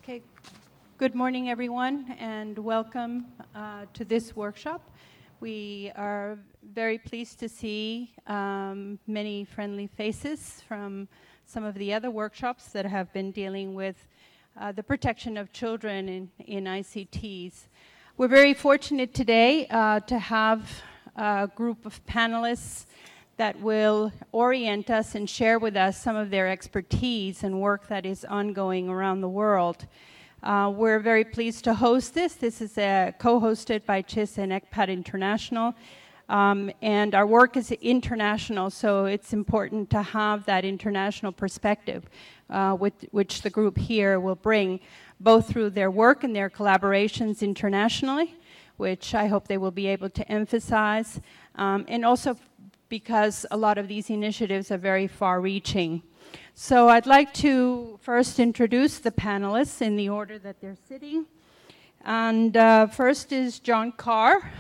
Okay. Good morning, everyone, and welcome to this workshop. We are very pleased to see many friendly faces from some of the other workshops that have been dealing with the protection of children in ICTs. We're very fortunate today to have a group of panelists that will orient us and share with us some of their expertise and work that is ongoing around the world. We're very pleased to host this. This is co-hosted by CHIS and ECPAT International, and our work is international, so it's important to have that international perspective, which the group here will bring, both through their work and their collaborations internationally, which I hope they will be able to emphasize, and also because a lot of these initiatives are very far-reaching. So I'd like to first introduce the panelists in the order that they're sitting. And first is John Carr,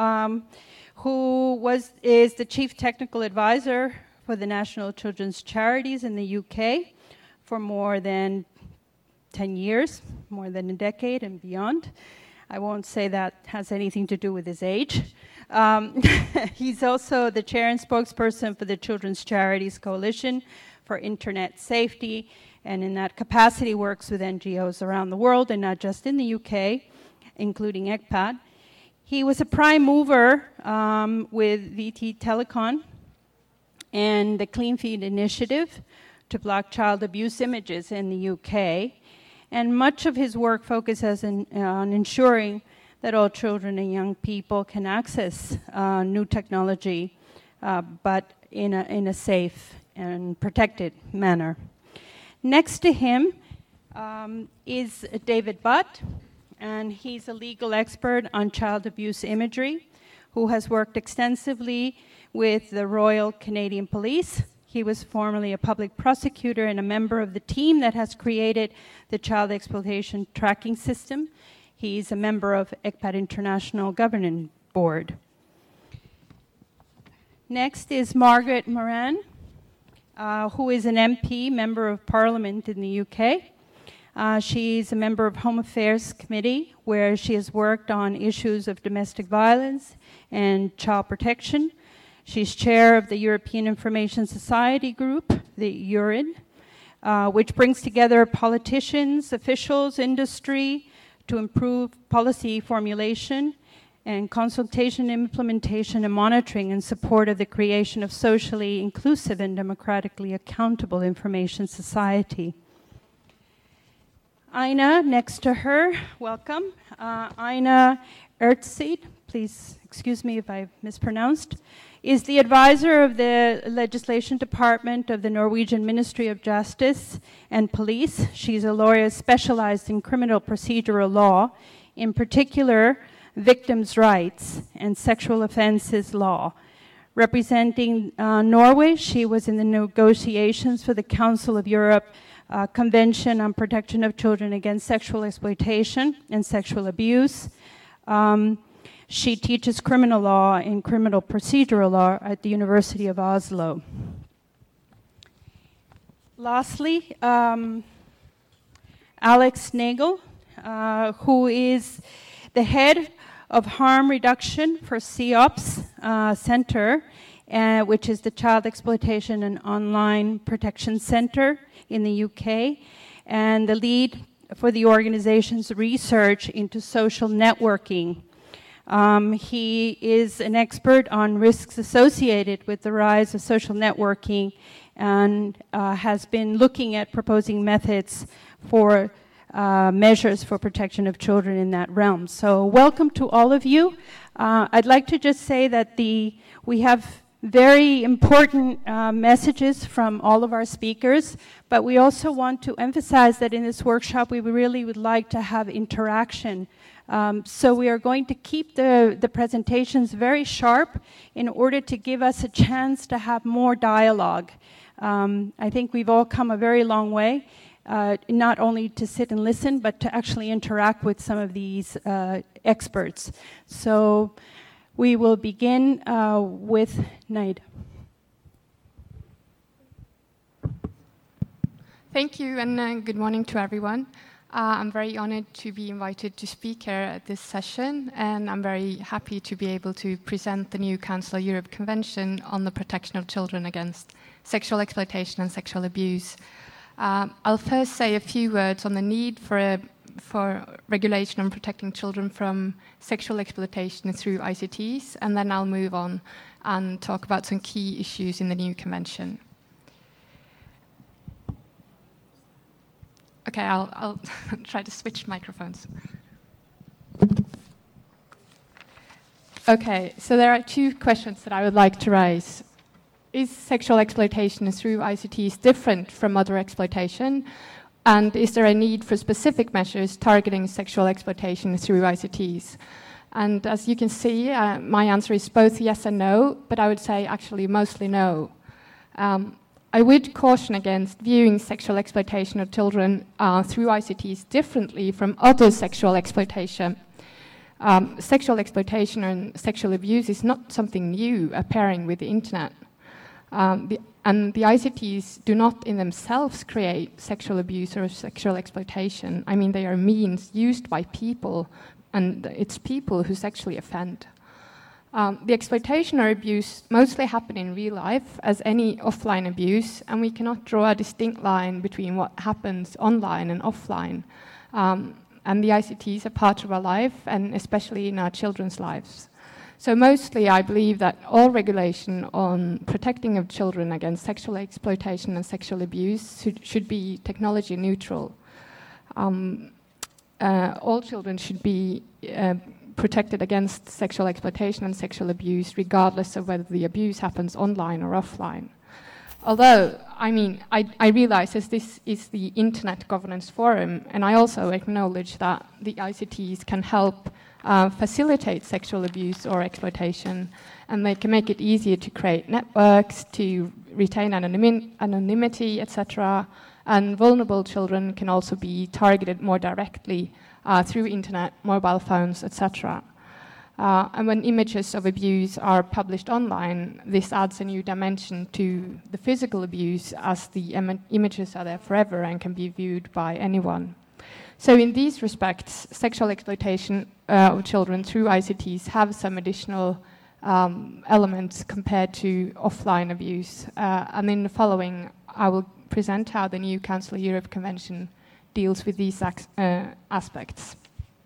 who is the Chief Technical Advisor for the National Children's Charities in the UK for more than 10 years, more than a decade and beyond. I won't say that has anything to do with his age. He's also the chair and spokesperson for the Children's Charities Coalition for Internet Safety, and in that capacity works with NGOs around the world and not just in the UK, including ECPAT. He was a prime mover with VT Telecom and the Clean Feed initiative to block child abuse images in the UK. And much of his work focuses on ensuring that all children and young people can access new technology, but in a safe and protected manner. Next to him is David Butt, and he's a legal expert on child abuse imagery who has worked extensively with the Royal Canadian Police. He was formerly a public prosecutor and a member of the team that has created the Child Exploitation Tracking System. He's a member of ECPAT International Governing Board. Next is Margaret Moran, who is an MP, Member of Parliament in the UK. She's a member of Home Affairs Committee, where she has worked on issues of domestic violence and child protection. She's chair of the European Information Society Group, the EURID, which brings together politicians, officials, industry to improve policy formulation and consultation, implementation, and monitoring in support of the creation of socially inclusive and democratically accountable information society. Aina, next to her, welcome. Aina Ertseid, please excuse me if I mispronounced, is the advisor of the legislation department of the Norwegian Ministry of Justice and Police. She's a lawyer specialized in criminal procedural law, in particular victims' rights and sexual offenses law. Representing Norway, she was in the negotiations for the Council of Europe Convention on Protection of Children Against Sexual Exploitation and Sexual Abuse. She teaches criminal law and criminal procedural law at the University of Oslo. Lastly, Alex Nagel, who is the head of harm reduction for CEOPS Center, which is the Child Exploitation and Online Protection Center in the UK, and the lead for the organization's research into social networking. He is an expert on risks associated with the rise of social networking and has been looking at proposing methods for measures for protection of children in that realm. So welcome to all of you. I'd like to just say that we have very important messages from all of our speakers, but we also want to emphasize that in this workshop we really would like to have interaction. So we are going to keep the presentations very sharp in order to give us a chance to have more dialogue. I think we've all come a very long way, not only to sit and listen, but to actually interact with some of these experts. So we will begin with Naid. Thank you, and good morning to everyone. I'm very honored to be invited to speak here at this session, and I'm very happy to be able to present the new Council of Europe Convention on the Protection of Children Against Sexual Exploitation and Sexual Abuse. I'll first say a few words on the need for regulation on protecting children from sexual exploitation through ICTs, and then I'll move on and talk about some key issues in the new convention. Okay, I'll try to switch microphones. Okay, so there are two questions that I would like to raise. Is sexual exploitation through ICTs different from other exploitation? And is there a need for specific measures targeting sexual exploitation through ICTs? And as you can see, my answer is both yes and no, but I would say actually mostly no. I would caution against viewing sexual exploitation of children through ICTs differently from other sexual exploitation. Sexual exploitation and sexual abuse is not something new appearing with the internet. And the ICTs do not in themselves create sexual abuse or sexual exploitation. I mean, they are means used by people, and it's people who sexually offend. The exploitation or abuse mostly happen in real life, as any offline abuse, and we cannot draw a distinct line between what happens online and offline. And the ICTs are part of our life, and especially in our children's lives. So mostly I believe that all regulation on protecting of children against sexual exploitation and sexual abuse should be technology neutral. All children should be protected against sexual exploitation and sexual abuse, regardless of whether the abuse happens online or offline. Although, I realize as this is the Internet Governance Forum, and I also acknowledge that the ICTs can help facilitate sexual abuse or exploitation, and they can make it easier to create networks, to retain anonymity, etc. And vulnerable children can also be targeted more directly through internet, mobile phones, etc. And when images of abuse are published online, this adds a new dimension to the physical abuse, as the images are there forever and can be viewed by anyone. So in these respects, sexual exploitation of children through ICTs have some additional elements compared to offline abuse. And in the following, I will present how the new Council of Europe Convention deals with these aspects.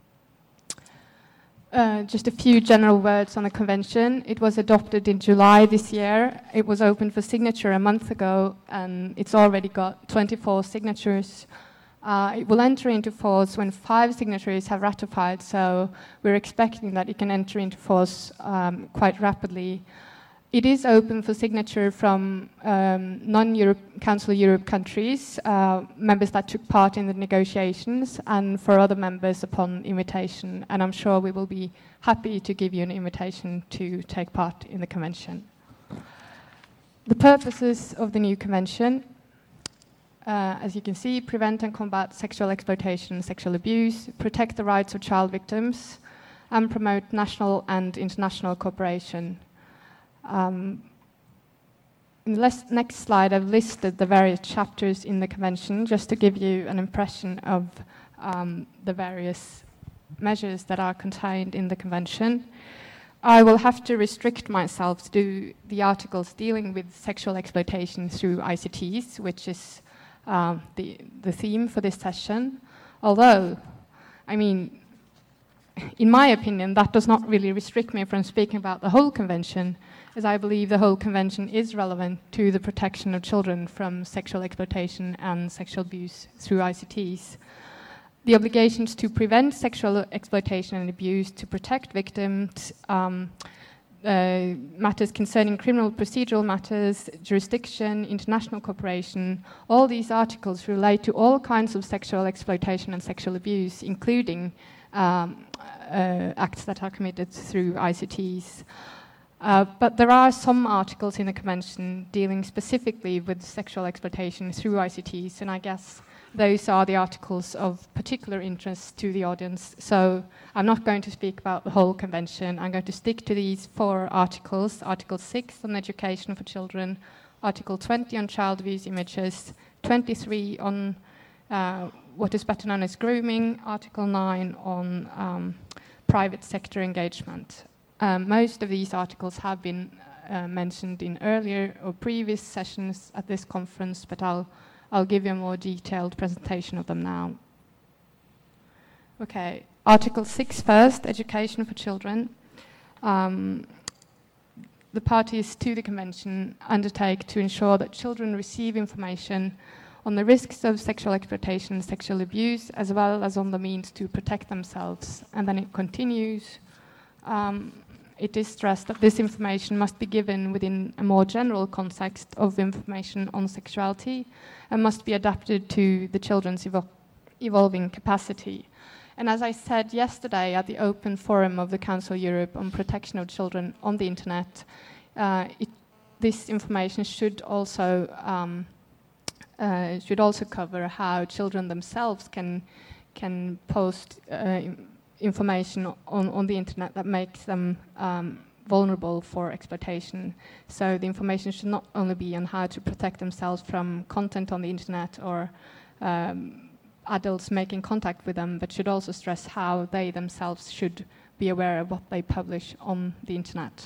Just a few general words on the convention. It was adopted in July this year. It was open for signature a month ago, and it's already got 24 signatures. It will enter into force when 5 signatories have ratified, so we're expecting that it can enter into force quite rapidly. It is open for signature from non-Council of Europe countries, members that took part in the negotiations, and for other members upon invitation. And I'm sure we will be happy to give you an invitation to take part in the convention. The purposes of the new convention, as you can see, prevent and combat sexual exploitation and sexual abuse, protect the rights of child victims, and promote national and international cooperation. In the next slide, I've listed the various chapters in the convention just to give you an impression of the various measures that are contained in the convention. I will have to restrict myself to the articles dealing with sexual exploitation through ICTs, which is the theme for this session. Although, in my opinion, that does not really restrict me from speaking about the whole convention, as I believe the whole convention is relevant to the protection of children from sexual exploitation and sexual abuse through ICTs. The obligations to prevent sexual exploitation and abuse, to protect victims, matters concerning criminal procedural matters, jurisdiction, international cooperation, all these articles relate to all kinds of sexual exploitation and sexual abuse, including acts that are committed through ICTs. But there are some articles in the Convention dealing specifically with sexual exploitation through ICTs, and I guess those are the articles of particular interest to the audience. So I'm not going to speak about the whole Convention. I'm going to stick to these 4 articles. Article 6 on education for children, Article 20 on child abuse images, 23 on what is better known as grooming, Article 9 on private sector engagement. Most of these articles have been mentioned in earlier or previous sessions at this conference, but I'll give you a more detailed presentation of them now. Okay, Article 6 first, education for children. The parties to the Convention undertake to ensure that children receive information on the risks of sexual exploitation and sexual abuse, as well as on the means to protect themselves. And then it continues. It is stressed that this information must be given within a more general context of information on sexuality and must be adapted to the children's evolving capacity. And as I said yesterday at the open forum of the Council of Europe on protection of children on the internet, this information should also cover how children themselves can post information on the internet that makes them vulnerable for exploitation. So the information should not only be on how to protect themselves from content on the internet or adults making contact with them, but should also stress how they themselves should be aware of what they publish on the internet.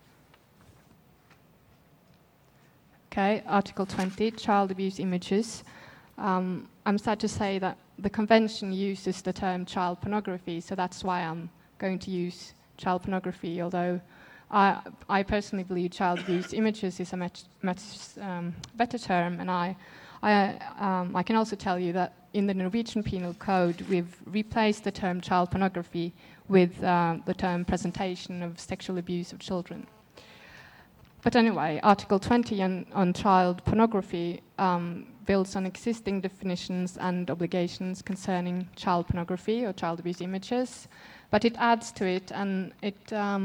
Okay, Article 20, child abuse images. I'm sad to say that the Convention uses the term child pornography, so that's why I'm going to use child pornography, although I personally believe child abuse images is a much better term, and I can also tell you that in the Norwegian Penal Code, we've replaced the term child pornography with the term presentation of sexual abuse of children. But anyway, Article 20 on child pornography builds on existing definitions and obligations concerning child pornography or child abuse images, but it adds to it, and it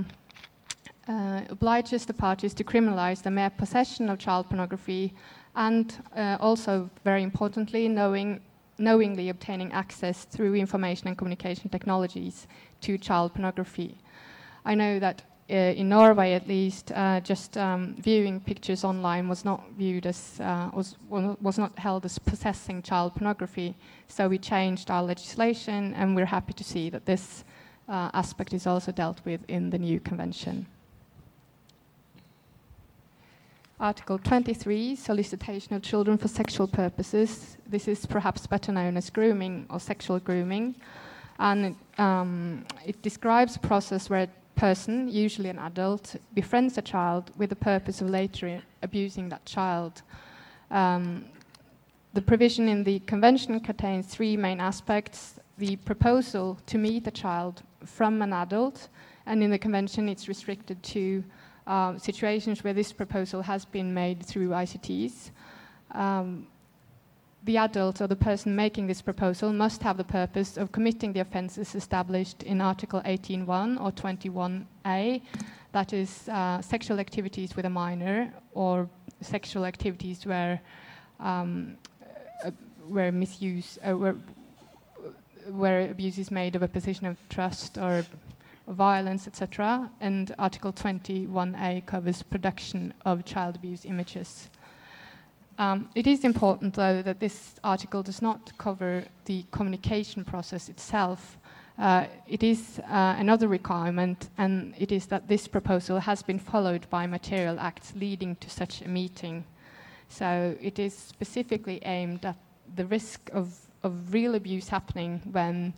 obliges the parties to criminalize the mere possession of child pornography and also, very importantly, knowingly obtaining access through information and communication technologies to child pornography. I know that in Norway, at least, just viewing pictures online was not viewed as was not held as possessing child pornography. So we changed our legislation, and we're happy to see that this aspect is also dealt with in the new convention. Article 23, solicitation of children for sexual purposes. This is perhaps better known as grooming or sexual grooming, and it describes a process where a person, usually an adult, befriends a child with the purpose of later abusing that child. The provision in the Convention contains three main aspects: the proposal to meet a child from an adult, and in the Convention it's restricted to situations where this proposal has been made through ICTs. The adult or the person making this proposal must have the purpose of committing the offences established in Article 18.1 or 21a, that is sexual activities with a minor or sexual activities where misuse, where abuse is made of a position of trust or violence, etc. And Article 21a covers production of child abuse images. It is important, though, that this article does not cover the communication process itself. It is another requirement, and it is that this proposal has been followed by material acts leading to such a meeting. So it is specifically aimed at the risk of real abuse happening when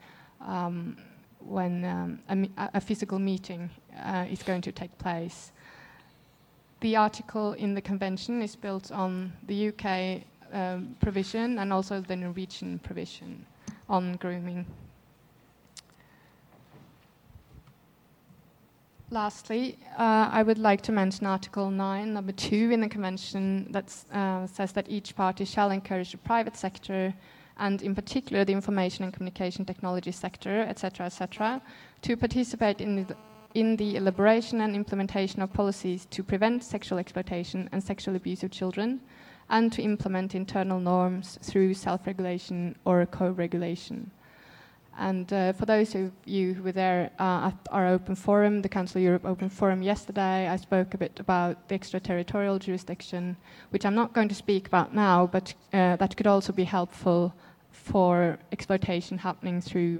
a physical meeting is going to take place. The article in the Convention is built on the UK provision and also the Norwegian provision on grooming. Lastly, I would like to mention Article 9, number 2 in the Convention that says that each party shall encourage the private sector, and in particular the information and communication technology sector, etc., to participate in the elaboration and implementation of policies to prevent sexual exploitation and sexual abuse of children, and to implement internal norms through self-regulation or co-regulation. And for those of you who were there at our open forum, the Council of Europe Open Forum yesterday, I spoke a bit about the extraterritorial jurisdiction, which I'm not going to speak about now, but that could also be helpful for exploitation happening through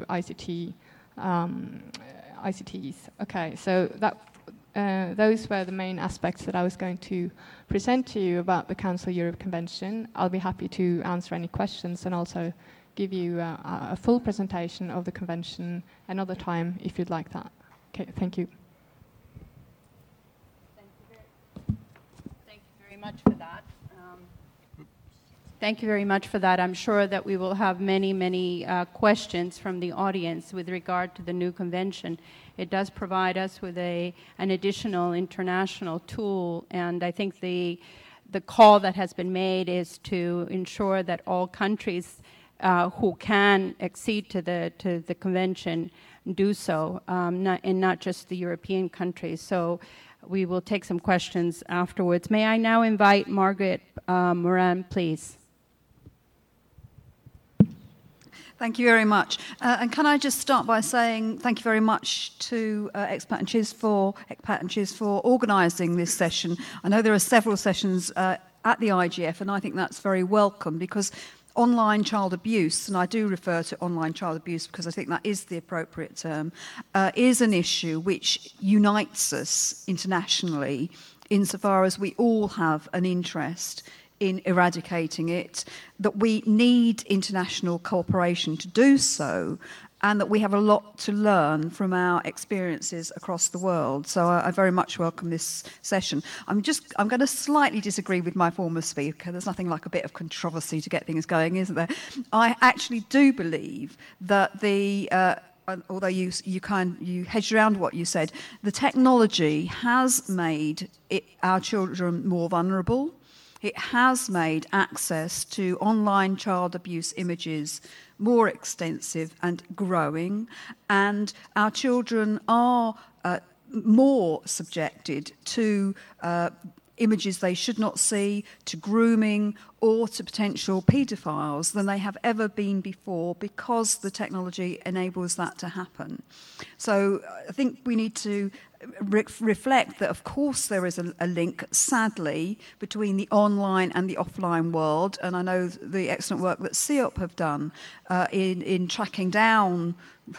ICTs. Okay, so those were the main aspects that I was going to present to you about the Council Europe Convention. I'll be happy to answer any questions and also give you a full presentation of the convention another time if you'd like that. Okay, thank you. Thank you very much for that. Thank you very much for that. I'm sure that we will have many questions from the audience with regard to the new convention. It does provide us with an additional international tool, and I think the call that has been made is to ensure that all countries who can accede to the convention do so, and not just the European countries. So we will take some questions afterwards. May I now invite Margaret Moran, please? Thank you very much. And can I just start by saying thank you very much to Expat and Chiz for organising this session. I know there are several sessions at the IGF, and I think that's very welcome because online child abuse, and I do refer to online child abuse because I think that is the appropriate term, is an issue which unites us internationally insofar as we all have an interest in eradicating it, that we need international cooperation to do so, and that we have a lot to learn from our experiences across the world. So I very much welcome this session. I'm going to slightly disagree with my former speaker. There's nothing like a bit of controversy to get things going, isn't there? I actually do believe that although you hedged around what you said, the technology has made our children more vulnerable. It has made access to online child abuse images more extensive and growing, and our children are more subjected to images they should not see, to grooming or to potential paedophiles than they have ever been before because the technology enables that to happen. So I think we need to reflect that, of course, there is a link, sadly, between the online and the offline world, and I know the excellent work that CEOP have done in tracking down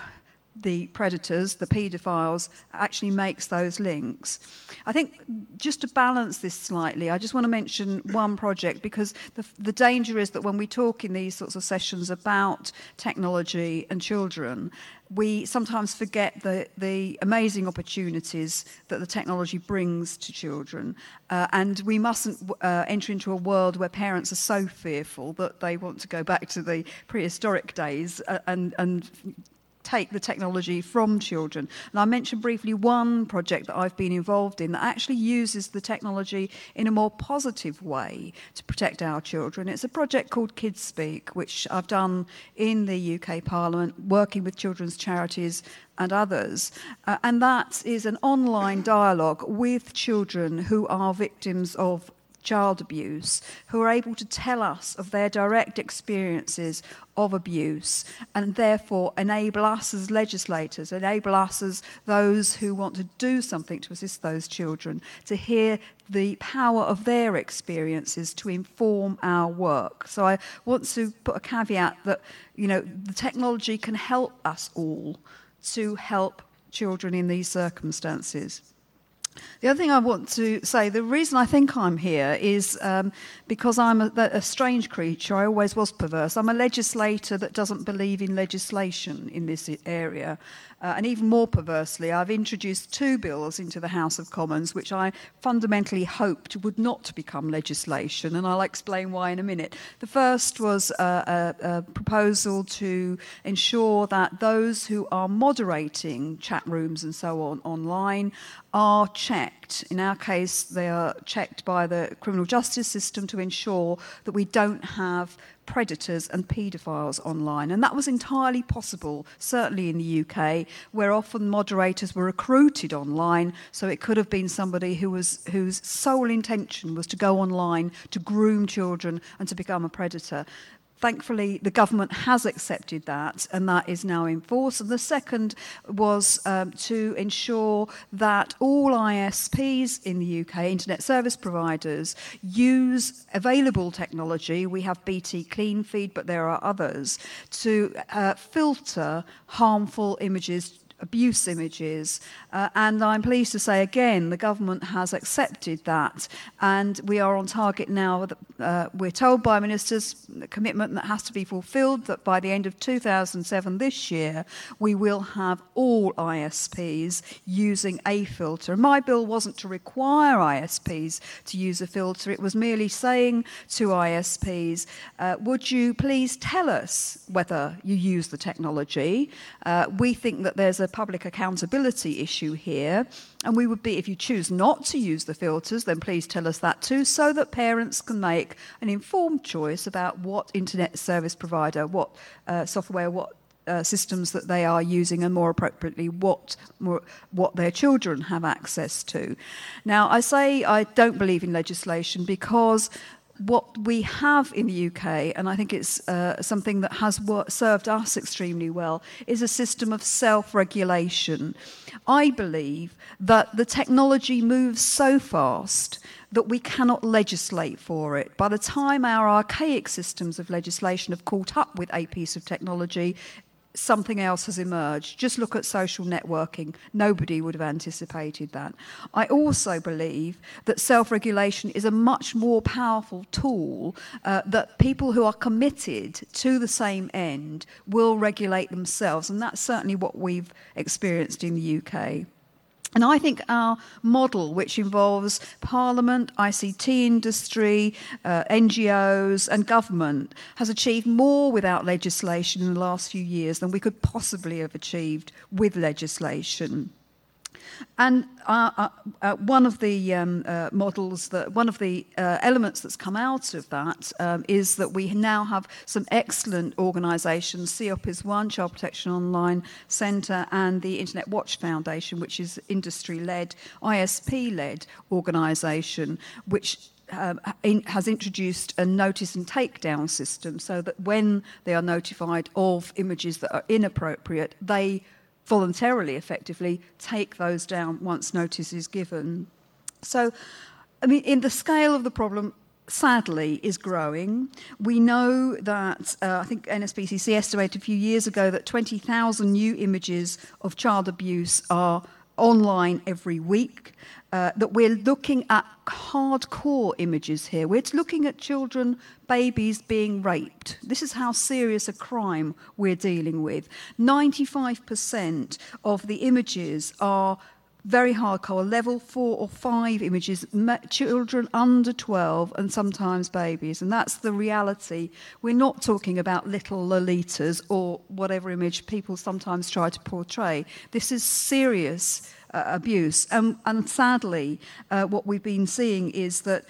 the predators, the paedophiles, actually makes those links. I think just to balance this slightly, I just want to mention one project, because the danger is that when we talk in these sorts of sessions about technology and children, we sometimes forget the amazing opportunities that the technology brings to children. And we mustn't enter into a world where parents are so fearful that they want to go back to the prehistoric days and take the technology from children. And I mentioned briefly one project that I've been involved in that actually uses the technology in a more positive way to protect our children. It's a project called Kids Speak, which I've done in the UK Parliament, working with children's charities and others. And that is an online dialogue with children who are victims of child abuse, who are able to tell us of their direct experiences of abuse, and therefore enable us as legislators, enable us as those who want to do something to assist those children, to hear the power of their experiences to inform our work. So I want to put a caveat that, the technology can help us all to help children in these circumstances. The other thing I want to say, the reason I think I'm here is because I'm a strange creature. I always was perverse. I'm a legislator that doesn't believe in legislation in this area. And even more perversely, I've introduced 2 bills into the House of Commons, which I fundamentally hoped would not become legislation, and I'll explain why in a minute. The first was a proposal to ensure that those who are moderating chat rooms and so on online are checked. In our case, they are checked by the criminal justice system to ensure that we don't have predators and paedophiles online. And that was entirely possible, certainly in the UK, where often moderators were recruited online, so it could have been somebody whose sole intention was to go online to groom children and to become a predator. thankfully, the government has accepted that, and that is now in force. And the second was to ensure that all ISPs in the UK, internet service providers, use available technology. We have BT Clean Feed, but there are others, to filter harmful images, abuse images, and I'm pleased to say again the government has accepted that, and we are on target now. We're told by ministers, the commitment that has to be fulfilled, that by the end of 2007 this year we will have all ISPs using a filter. My bill wasn't to require ISPs to use a filter, it was merely saying to ISPs, would you please tell us whether you use the technology? We think that there's a public accountability issue here, and we would be, if you choose not to use the filters, then please tell us that too, so that parents can make an informed choice about what internet service provider, what software, what systems that they are using, and more appropriately what their children have access to. Now, I say I don't believe in legislation because what we have in the UK, and I think it's something that has served us extremely well, is a system of self-regulation. I believe that the technology moves so fast that we cannot legislate for it. By the time our archaic systems of legislation have caught up with a piece of technology, something else has emerged. Just look at social networking. Nobody would have anticipated that. I also believe that self-regulation is a much more powerful tool, that people who are committed to the same end will regulate themselves, and that's certainly what we've experienced in the UK. And I think our model, which involves Parliament, ICT industry, NGOs and government, has achieved more without legislation in the last few years than we could possibly have achieved with legislation. And one of the elements that's come out of that is that we now have some excellent organisations. CEOP is one, Child Protection Online Centre, and the Internet Watch Foundation, which is industry-led, ISP-led organisation, which has introduced a notice and takedown system so that when they are notified of images that are inappropriate, they voluntarily, effectively, take those down once notice is given. So, I mean, in the scale of the problem, sadly, is growing. We know that, I think NSPCC estimated a few years ago that 20,000 new images of child abuse are online every week, that we're looking at hardcore images here. We're looking at children, babies being raped. This is how serious a crime we're dealing with. 95% of the images are very hardcore, level 4 or 5 images, children under 12 and sometimes babies, and that's the reality. We're not talking about little Lolitas or whatever image people sometimes try to portray. This is serious abuse, and sadly what we've been seeing is that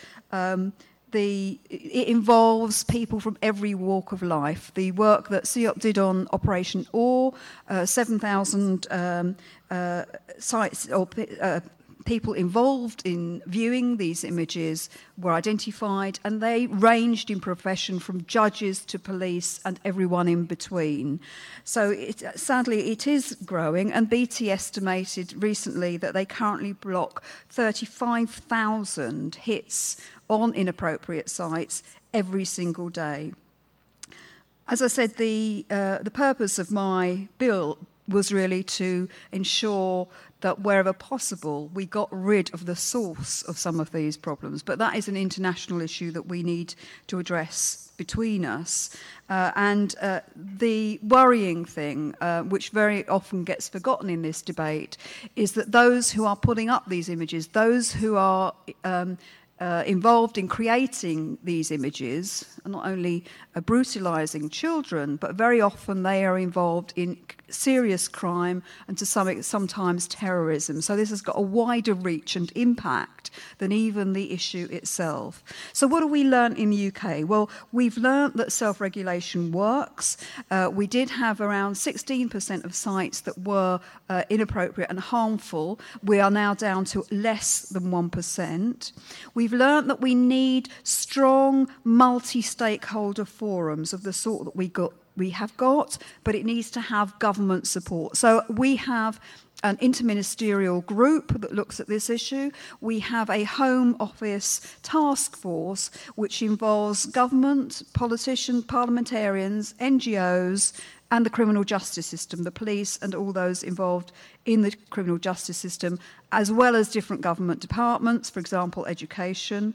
it involves people from every walk of life. The work that CEOP did on Operation OAR, 7,000 sites or people involved in viewing these images were identified, and they ranged in profession from judges to police and everyone in between. So sadly it is growing, and BT estimated recently that they currently block 35,000 hits on inappropriate sites every single day. As I said, the purpose of my bill was really to ensure that wherever possible we got rid of the source of some of these problems. But that is an international issue that we need to address between us. And the worrying thing, which very often gets forgotten in this debate, is that those who are putting up these images, those who are involved in creating these images, are not only brutalising children, but very often they are involved in serious crime and to sometimes terrorism. So this has got a wider reach and impact than even the issue itself. So what have we learned in the UK? Well, we've learned that self-regulation works. We did have around 16% of sites that were inappropriate and harmful. We are now down to less than 1%. We've learned that we need strong multi-stakeholder forums of the sort that we have got, but it needs to have government support. So we have an interministerial group that looks at this issue. We have a Home Office task force which involves government, politicians, parliamentarians, NGOs, and the criminal justice system, the police and all those involved in the criminal justice system, as well as different government departments, for example, education,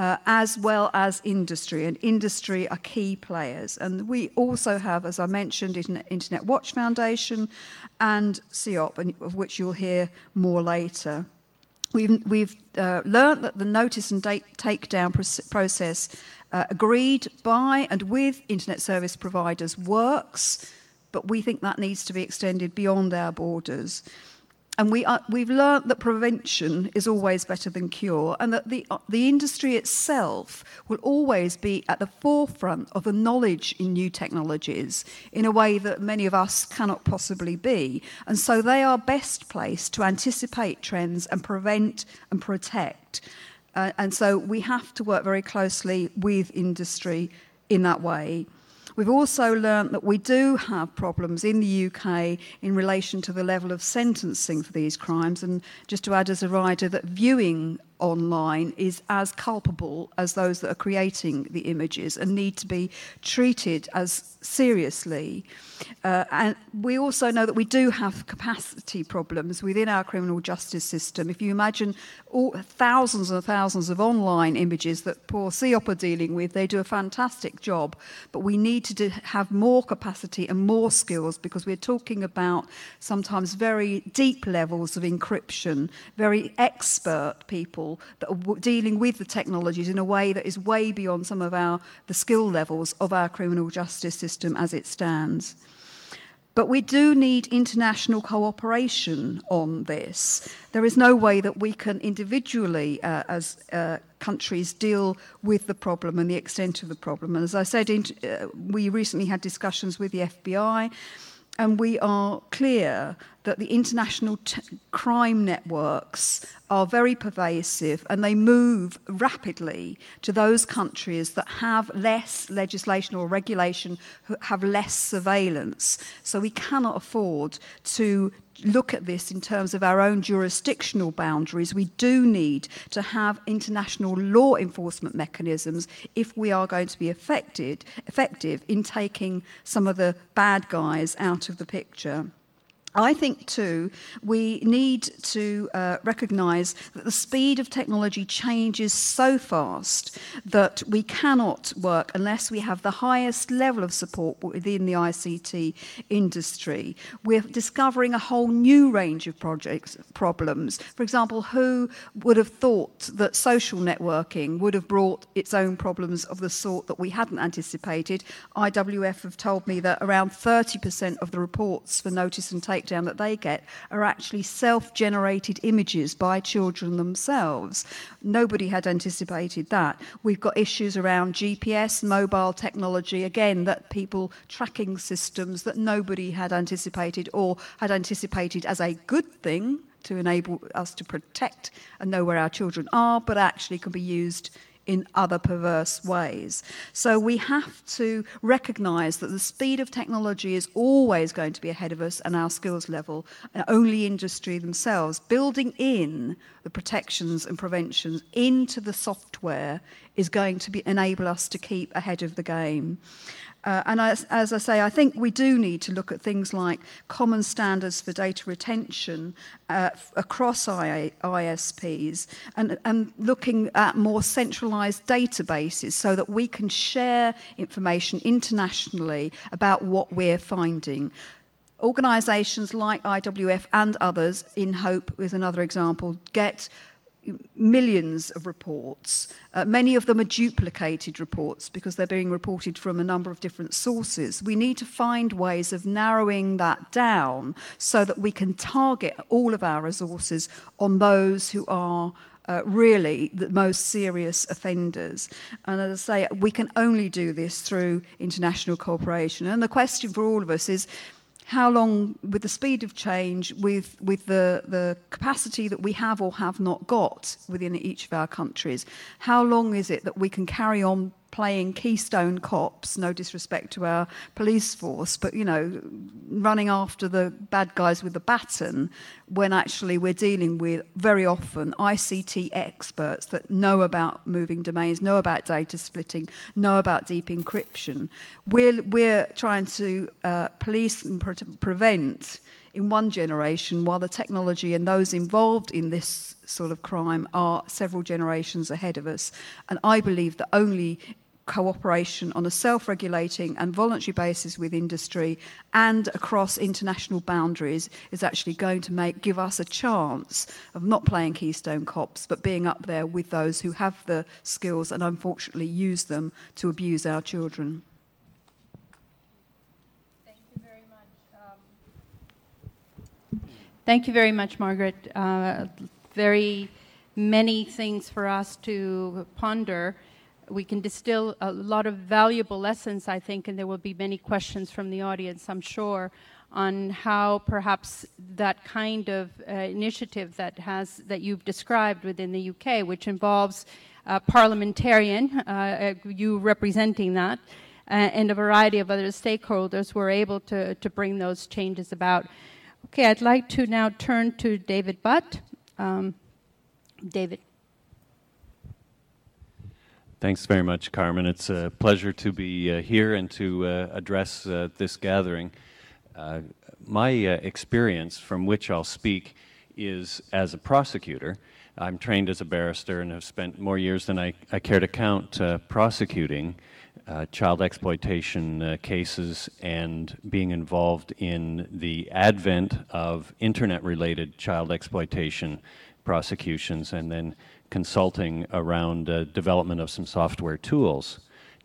as well as industry. And industry are key players. And we also have, as I mentioned, Internet Watch Foundation and CEOP, of which you'll hear more later. We've learnt that the notice and takedown process agreed by and with internet service providers works, but we think that needs to be extended beyond our borders. And we've learnt that prevention is always better than cure, and that the industry itself will always be at the forefront of the knowledge in new technologies in a way that many of us cannot possibly be. And so they are best placed to anticipate trends and prevent and protect. And so we have to work very closely with industry in that way. We've also learnt that we do have problems in the UK in relation to the level of sentencing for these crimes. And just to add as a rider, that viewing online is as culpable as those that are creating the images and need to be treated as seriously. And we also know that we do have capacity problems within our criminal justice system. If you imagine thousands and thousands of online images that poor CEOP are dealing with, they do a fantastic job. But we need to have more capacity and more skills, because we're talking about sometimes very deep levels of encryption, very expert people that are dealing with the technologies in a way that is way beyond some of the skill levels of our criminal justice system as it stands. But we do need international cooperation on this. There is no way that we can individually, as countries, deal with the problem and the extent of the problem. And as I said, we recently had discussions with the FBI, and we are clear that the international crime networks are very pervasive, and they move rapidly to those countries that have less legislation or regulation, have less surveillance. So we cannot afford to look at this in terms of our own jurisdictional boundaries. We do need to have international law enforcement mechanisms if we are going to be effective in taking some of the bad guys out of the picture. I think, too, we need to recognise that the speed of technology changes so fast that we cannot work unless we have the highest level of support within the ICT industry. We're discovering a whole new range of problems. For example, who would have thought that social networking would have brought its own problems of the sort that we hadn't anticipated? IWF have told me that around 30% of the reports for notice and takedown that they get are actually self-generated images by children themselves. Nobody had anticipated that. We've got issues around GPS, mobile technology, again, that people tracking systems that nobody had anticipated or had anticipated as a good thing to enable us to protect and know where our children are, but actually can be used in other perverse ways. So we have to recognise that the speed of technology is always going to be ahead of us and our skills level, and only industry themselves. Building in the protections and preventions into the software is going to enable us to keep ahead of the game. And as I say, I think we do need to look at things like common standards for data retention across ISPs and looking at more centralised databases so that we can share information internationally about what we're finding. Organisations like IWF and others, In Hope is another example, get millions of reports. Many of them are duplicated reports because they're being reported from a number of different sources. We need to find ways of narrowing that down so that we can target all of our resources on those who are really the most serious offenders. And as I say, we can only do this through international cooperation. And the question for all of us is, how long, with the speed of change, with the capacity that we have or have not got within each of our countries, how long is it that we can carry on playing Keystone Cops, no disrespect to our police force, but, you know, running after the bad guys with the baton, when actually we're dealing with, very often, ICT experts that know about moving domains, know about data splitting, know about deep encryption. We're trying to police and prevent in one generation, while the technology and those involved in this sort of crime are several generations ahead of us. And I believe that only cooperation on a self-regulating and voluntary basis with industry and across international boundaries is actually going to give us a chance of not playing Keystone Cops, but being up there with those who have the skills and unfortunately use them to abuse our children. Thank you very much, Margaret. Very many things for us to ponder. We can distill a lot of valuable lessons, I think, and there will be many questions from the audience, I'm sure, on how perhaps that kind of initiative that you've described within the UK, which involves a parliamentarian, you representing that, and a variety of other stakeholders, were able to bring those changes about. Okay, I'd like to now turn to David Butt. David. Thanks very much, Carmen. It's a pleasure to be here and to address this gathering. My experience from which I'll speak is as a prosecutor. I'm trained as a barrister and have spent more years than I care to count prosecuting child exploitation cases and being involved in the advent of internet-related child exploitation prosecutions, and then consulting around development of some software tools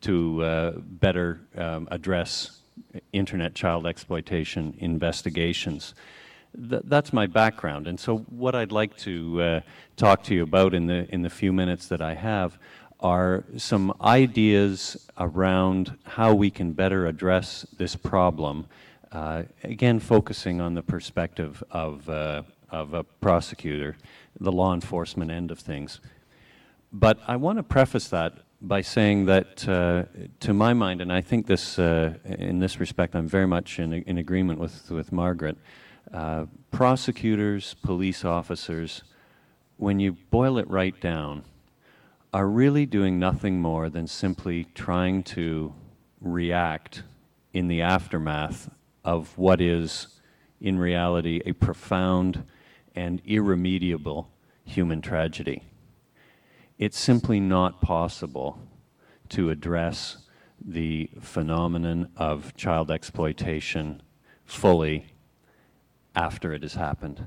to better address internet child exploitation investigations. That's my background, and so what I'd like to talk to you about in the few minutes that I have are some ideas around how we can better address this problem, again focusing on the perspective of a prosecutor, the law enforcement end of things. But I want to preface that by saying that, to my mind, and I think this, in this respect, I'm very much in agreement with Margaret, prosecutors, police officers, when you boil it right down, are really doing nothing more than simply trying to react in the aftermath of what is, in reality, a profound and irremediable human tragedy. It's simply not possible to address the phenomenon of child exploitation fully after it has happened.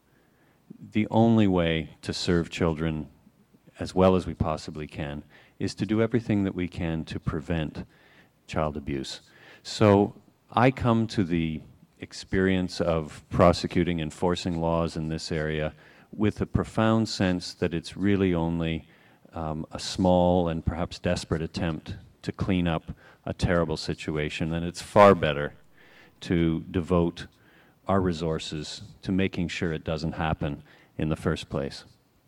The only way to serve children as well as we possibly can is to do everything that we can to prevent child abuse. So I come to the experience of prosecuting, enforcing laws in this area with a profound sense that it's really only a small and perhaps desperate attempt to clean up a terrible situation, and it's far better to devote our resources to making sure it doesn't happen in the first place.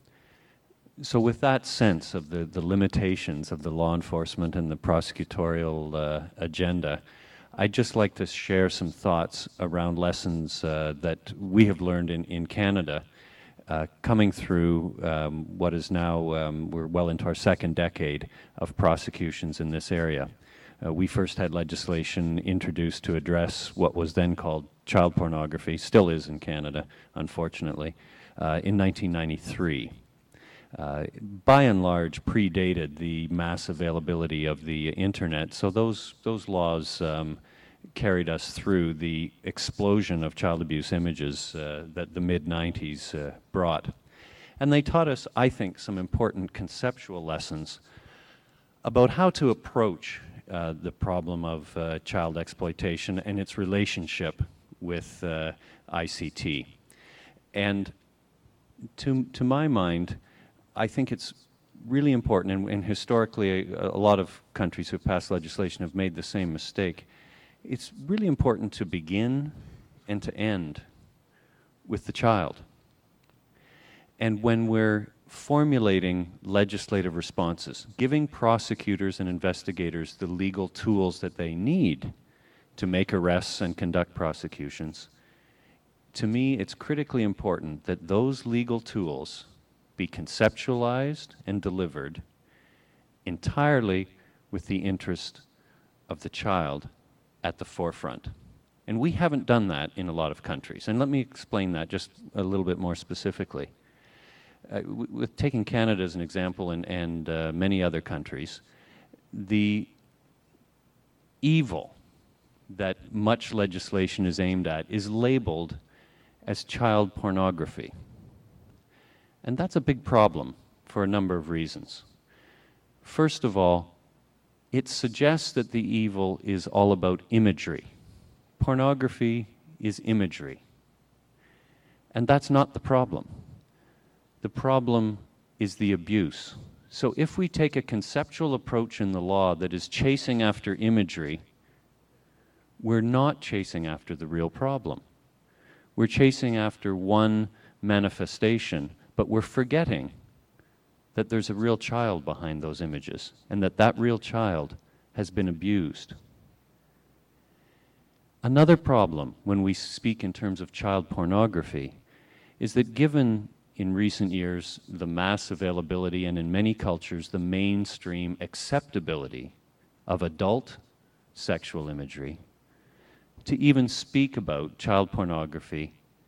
So with that sense of the limitations of the law enforcement and the prosecutorial agenda, I'd just like to share some thoughts around lessons that we have learned in Canada, coming through what is now, we're well into our second decade of prosecutions in this area. We first had legislation introduced to address what was then called child pornography, still is in Canada, unfortunately, in 1993. By and large, predated the mass availability of the internet, so those laws carried us through the explosion of child abuse images that the mid-90s brought. And they taught us, I think, some important conceptual lessons about how to approach the problem of child exploitation and its relationship with ICT. And to my mind, I think it's really important, and historically a lot of countries who have passed legislation have made the same mistake. It's really important to begin and to end with the child. And when we're formulating legislative responses, giving prosecutors and investigators the legal tools that they need to make arrests and conduct prosecutions, to me it's critically important that those legal tools be conceptualized and delivered entirely with the interest of the child at the forefront. And we haven't done that in a lot of countries. And let me explain that just a little bit more specifically. With taking Canada as an example and many other countries, the evil that much legislation is aimed at is labeled as child pornography. And that's a big problem for a number of reasons. First of all, it suggests that the evil is all about imagery. Pornography is imagery. And that's not the problem. The problem is the abuse. So if we take a conceptual approach in the law that is chasing after imagery, we're not chasing after the real problem. We're chasing after one manifestation, but we're forgetting that there's a real child behind those images, and that real child has been abused. Another problem when we speak in terms of child pornography is that given in recent years the mass availability and in many cultures the mainstream acceptability of adult sexual imagery, to even speak about child pornography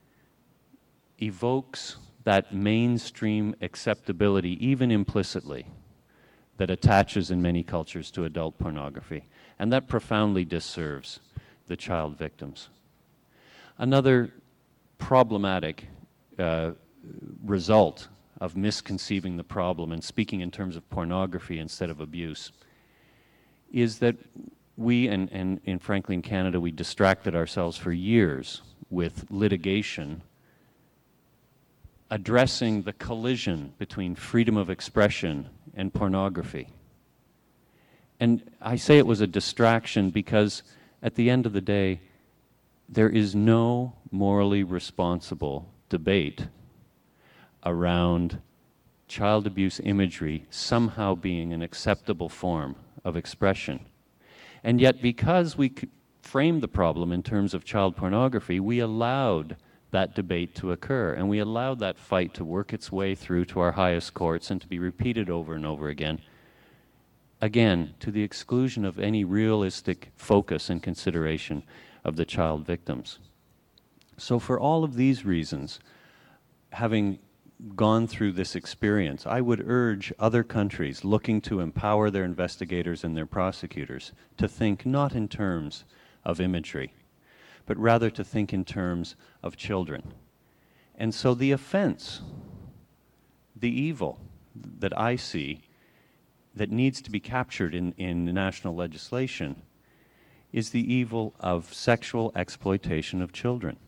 evokes that mainstream acceptability, even implicitly, that attaches in many cultures to adult pornography. And that profoundly disserves the child victims. Another problematic result of misconceiving the problem and speaking in terms of pornography instead of abuse is that we, and frankly in Canada, we distracted ourselves for years with litigation addressing the collision between freedom of expression and pornography. And I say it was a distraction because at the end of the day, there is no morally responsible debate around child abuse imagery somehow being an acceptable form of expression. And yet, because we framed the problem in terms of child pornography, we allowed that debate to occur, and we allowed that fight to work its way through to our highest courts and to be repeated over and over again, to the exclusion of any realistic focus and consideration of the child victims. So for all of these reasons, having gone through this experience, I would urge other countries looking to empower their investigators and their prosecutors to think not in terms of imagery, but rather to think in terms of children. And so the offense, the evil that I see that needs to be captured in national legislation is the evil of sexual exploitation of children.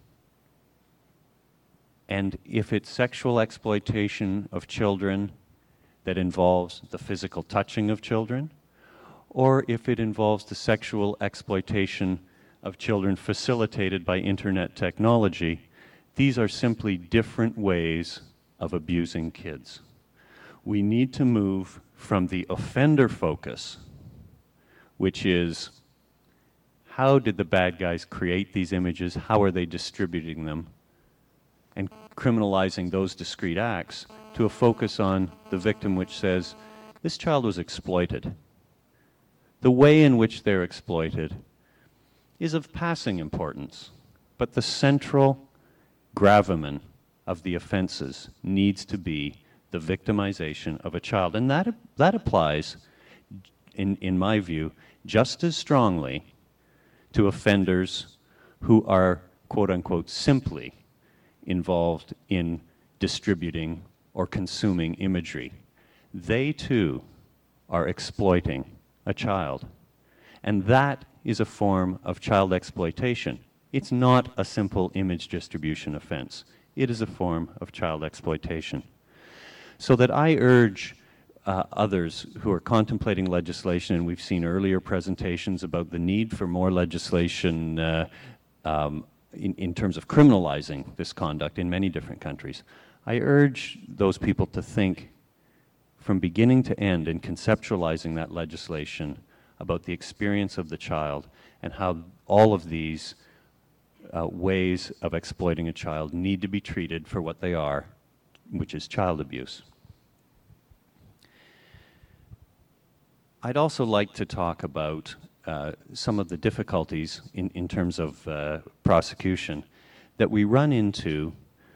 And if it's sexual exploitation of children that involves the physical touching of children, or if it involves the sexual exploitation of children facilitated by internet technology, these are simply different ways of abusing kids. We need to move from the offender focus, which is how did the bad guys create these images, how are they distributing them, and criminalizing those discrete acts, to a focus on the victim, which says, this child was exploited. The way in which they're exploited is of passing importance, but the central gravamen of the offenses needs to be the victimization of a child. And that applies, in my view, just as strongly to offenders who are, quote unquote, simply involved in distributing or consuming imagery. They too are exploiting a child. And that is a form of child exploitation. It's not a simple image distribution offense. It is a form of child exploitation. So that I urge others who are contemplating legislation, and we've seen earlier presentations about the need for more legislation in terms of criminalizing this conduct in many different countries. I urge those people to think from beginning to end in conceptualizing that legislation about the experience of the child and how all of these ways of exploiting a child need to be treated for what they are, which is child abuse. I'd also like to talk about some of the difficulties in terms of prosecution that we run into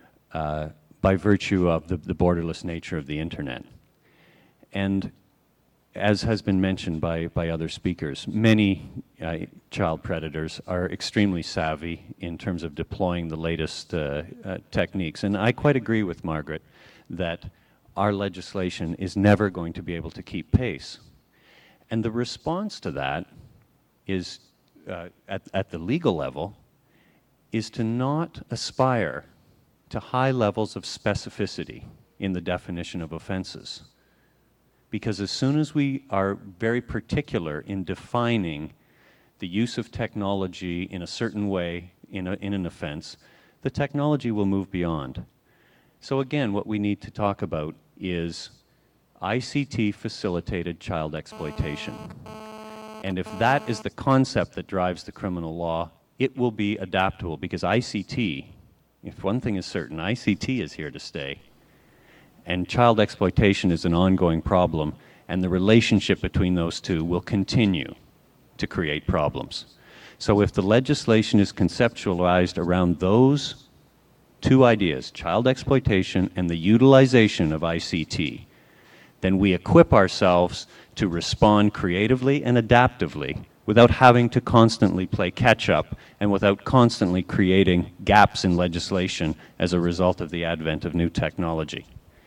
by virtue of the borderless nature of the internet. And as has been mentioned by other speakers, many child predators are extremely savvy in terms of deploying the latest techniques. And I quite agree with Margaret that our legislation is never going to be able to keep pace. And the response to that is, at the legal level, is to not aspire to high levels of specificity in the definition of offenses. Because as soon as we are very particular in defining the use of technology in a certain way in an offense, the technology will move beyond. So again, what we need to talk about is ICT-facilitated child exploitation. And if that is the concept that drives the criminal law, it will be adaptable, because ICT, if one thing is certain, ICT is here to stay. And child exploitation is an ongoing problem, and the relationship between those two will continue to create problems. So if the legislation is conceptualized around those two ideas, child exploitation and the utilization of ICT, then we equip ourselves to respond creatively and adaptively without having to constantly play catch-up and without constantly creating gaps in legislation as a result of the advent of new technology.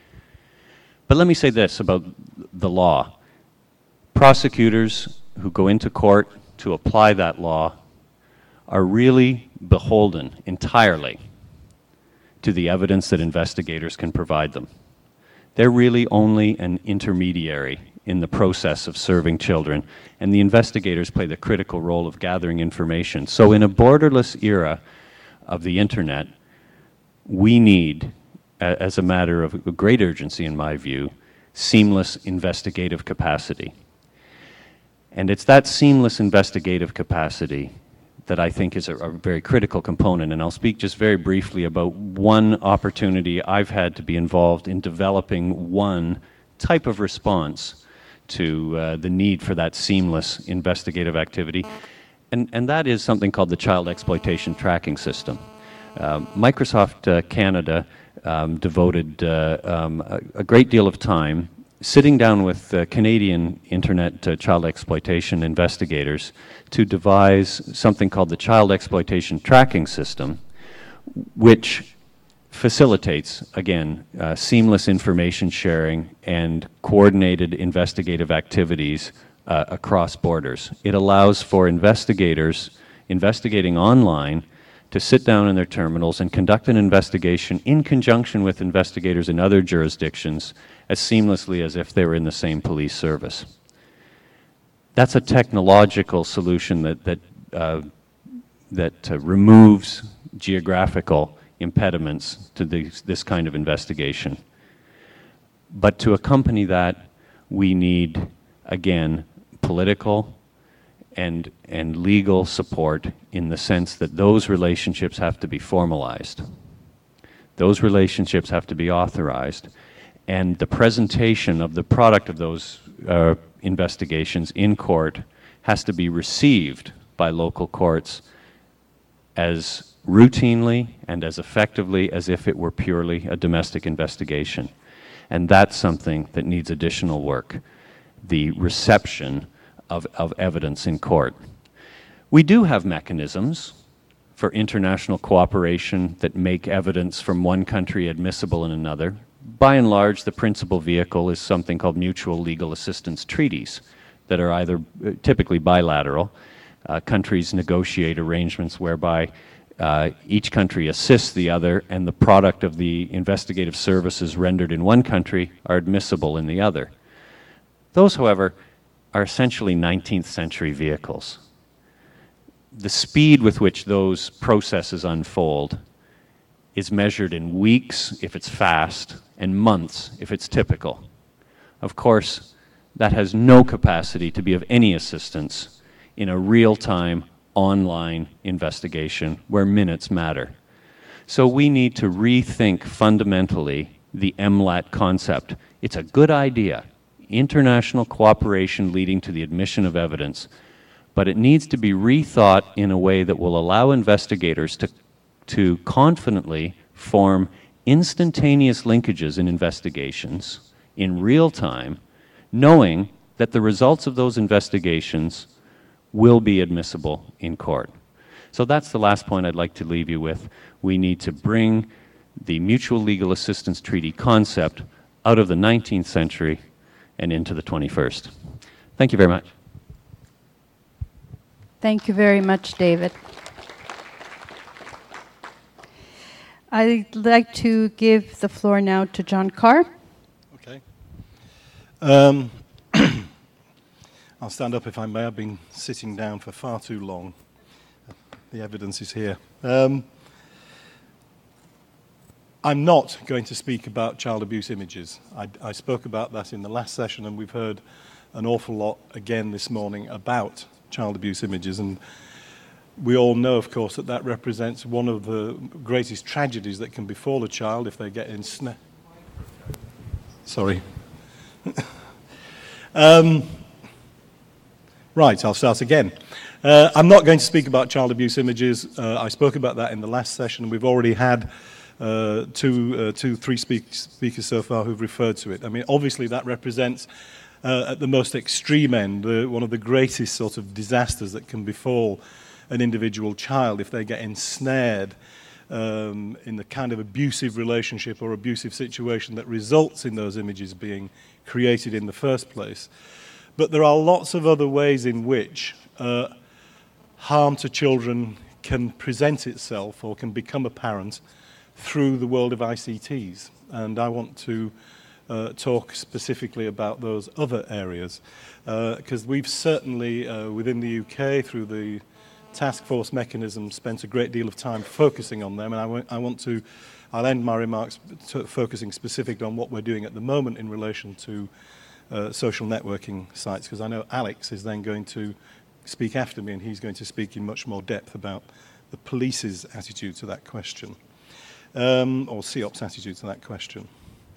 But let me say this about the law. Prosecutors who go into court to apply that law are really beholden entirely to the evidence that investigators can provide them. They're really only an intermediary in the process of serving children, and the investigators play the critical role of gathering information. So in a borderless era of the internet, we need, as a matter of great urgency in my view, seamless investigative capacity. And it's that seamless investigative capacity that I think is a very critical component. And I'll speak just very briefly about one opportunity I've had to be involved in developing one type of response to the need for that seamless investigative activity. And that is something called the Child Exploitation Tracking System. Microsoft Canada devoted a great deal of time sitting down with Canadian internet child exploitation investigators to devise something called the Child Exploitation Tracking System, which facilitates, again, seamless information sharing and coordinated investigative activities across borders. It allows for investigators investigating online to sit down in their terminals and conduct an investigation in conjunction with investigators in other jurisdictions as seamlessly as if they were in the same police service. That's a technological solution that removes geographical impediments to this kind of investigation. But to accompany that, we need, again, political and legal support in the sense that those relationships have to be formalized. Those relationships have to be authorized. And the presentation of the product of those investigations in court has to be received by local courts as routinely and as effectively as if it were purely a domestic investigation. And that's something that needs additional work, the reception of evidence in court. We do have mechanisms for international cooperation that make evidence from one country admissible in another, by and large, the principal vehicle is something called mutual legal assistance treaties that are either typically bilateral. Countries negotiate arrangements whereby each country assists the other, and the product of the investigative services rendered in one country are admissible in the other. Those, however, are essentially 19th century vehicles. The speed with which those processes unfold is measured in weeks if it's fast, and months if it's typical. Of course, that has no capacity to be of any assistance in a real-time, online investigation where minutes matter. So we need to rethink fundamentally the MLAT concept. It's a good idea, international cooperation leading to the admission of evidence, but it needs to be rethought in a way that will allow investigators to confidently form instantaneous linkages in investigations in real time, knowing that the results of those investigations will be admissible in court. So that's the last point I'd like to leave you with. We need to bring the Mutual Legal Assistance Treaty concept out of the 19th century and into the 21st. Thank you very much. Thank you very much, David. I'd like to give the floor now to John Carr. Okay. I'll stand up if I may. I've been sitting down for far too long. The evidence is here. I'm not going to speak about child abuse images. I spoke about that in the last session, and we've heard an awful lot again this morning about child abuse images. And we all know, of course, that that represents one of the greatest tragedies that can befall a child if they get ensnared. Sorry. Right, I'll start again. I'm not going to speak about child abuse images. I spoke about that in the last session. We've already had three speakers so far who've referred to it. I mean, obviously that represents, at the most extreme end, one of the greatest sort of disasters that can befall an individual child if they get ensnared in the kind of abusive relationship or abusive situation that results in those images being created in the first place. But there are lots of other ways in which harm to children can present itself or can become apparent through the world of ICTs. And I want to talk specifically about those other areas, because we've certainly, within the UK, through the task force mechanism, spent a great deal of time focusing on them, and I'll end my remarks focusing specifically on what we're doing at the moment in relation to social networking sites, because I know Alex is then going to speak after me, and he's going to speak in much more depth about the police's attitude to that question, or CEOP's attitude to that question.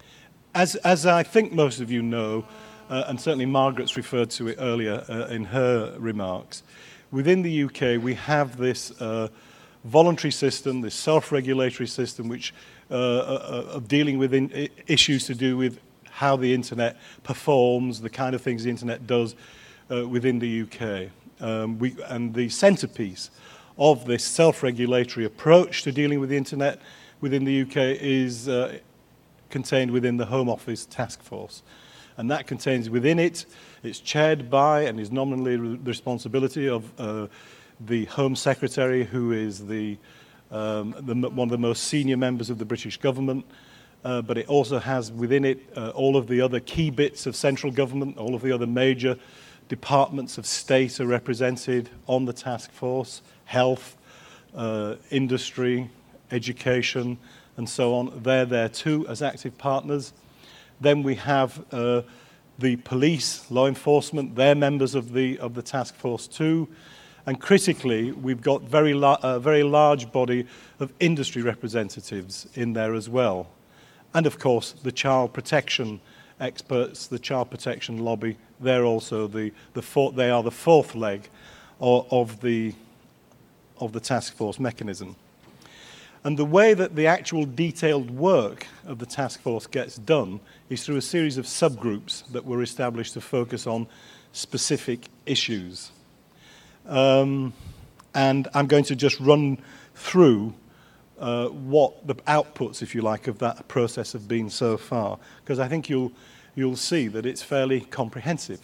As I think most of you know, and certainly Margaret's referred to it earlier in her remarks, within the UK, we have this voluntary system, this self-regulatory system, which of dealing with issues to do with how the internet performs, the kind of things the internet does within the UK. And the centrepiece of this self-regulatory approach to dealing with the internet within the UK is contained within the Home Office Task Force. And that contains within it, it's chaired by and is nominally the responsibility of the Home Secretary, who is one of the most senior members of the British government, but it also has within it all of the other key bits of central government, all of the other major departments of state are represented on the task force, health, industry, education, and so on. They're there too as active partners. Then we have the police, law enforcement, they're members of the task force too. And critically, we've got a very large body of industry representatives in there as well. And of course, the child protection experts, the child protection lobby, they're also they are the fourth leg of the task force mechanism. And the way that the actual detailed work of the task force gets done is through a series of subgroups that were established to focus on specific issues. And I'm going to just run through what the outputs, if you like, of that process have been so far, because I think you'll see that it's fairly comprehensive.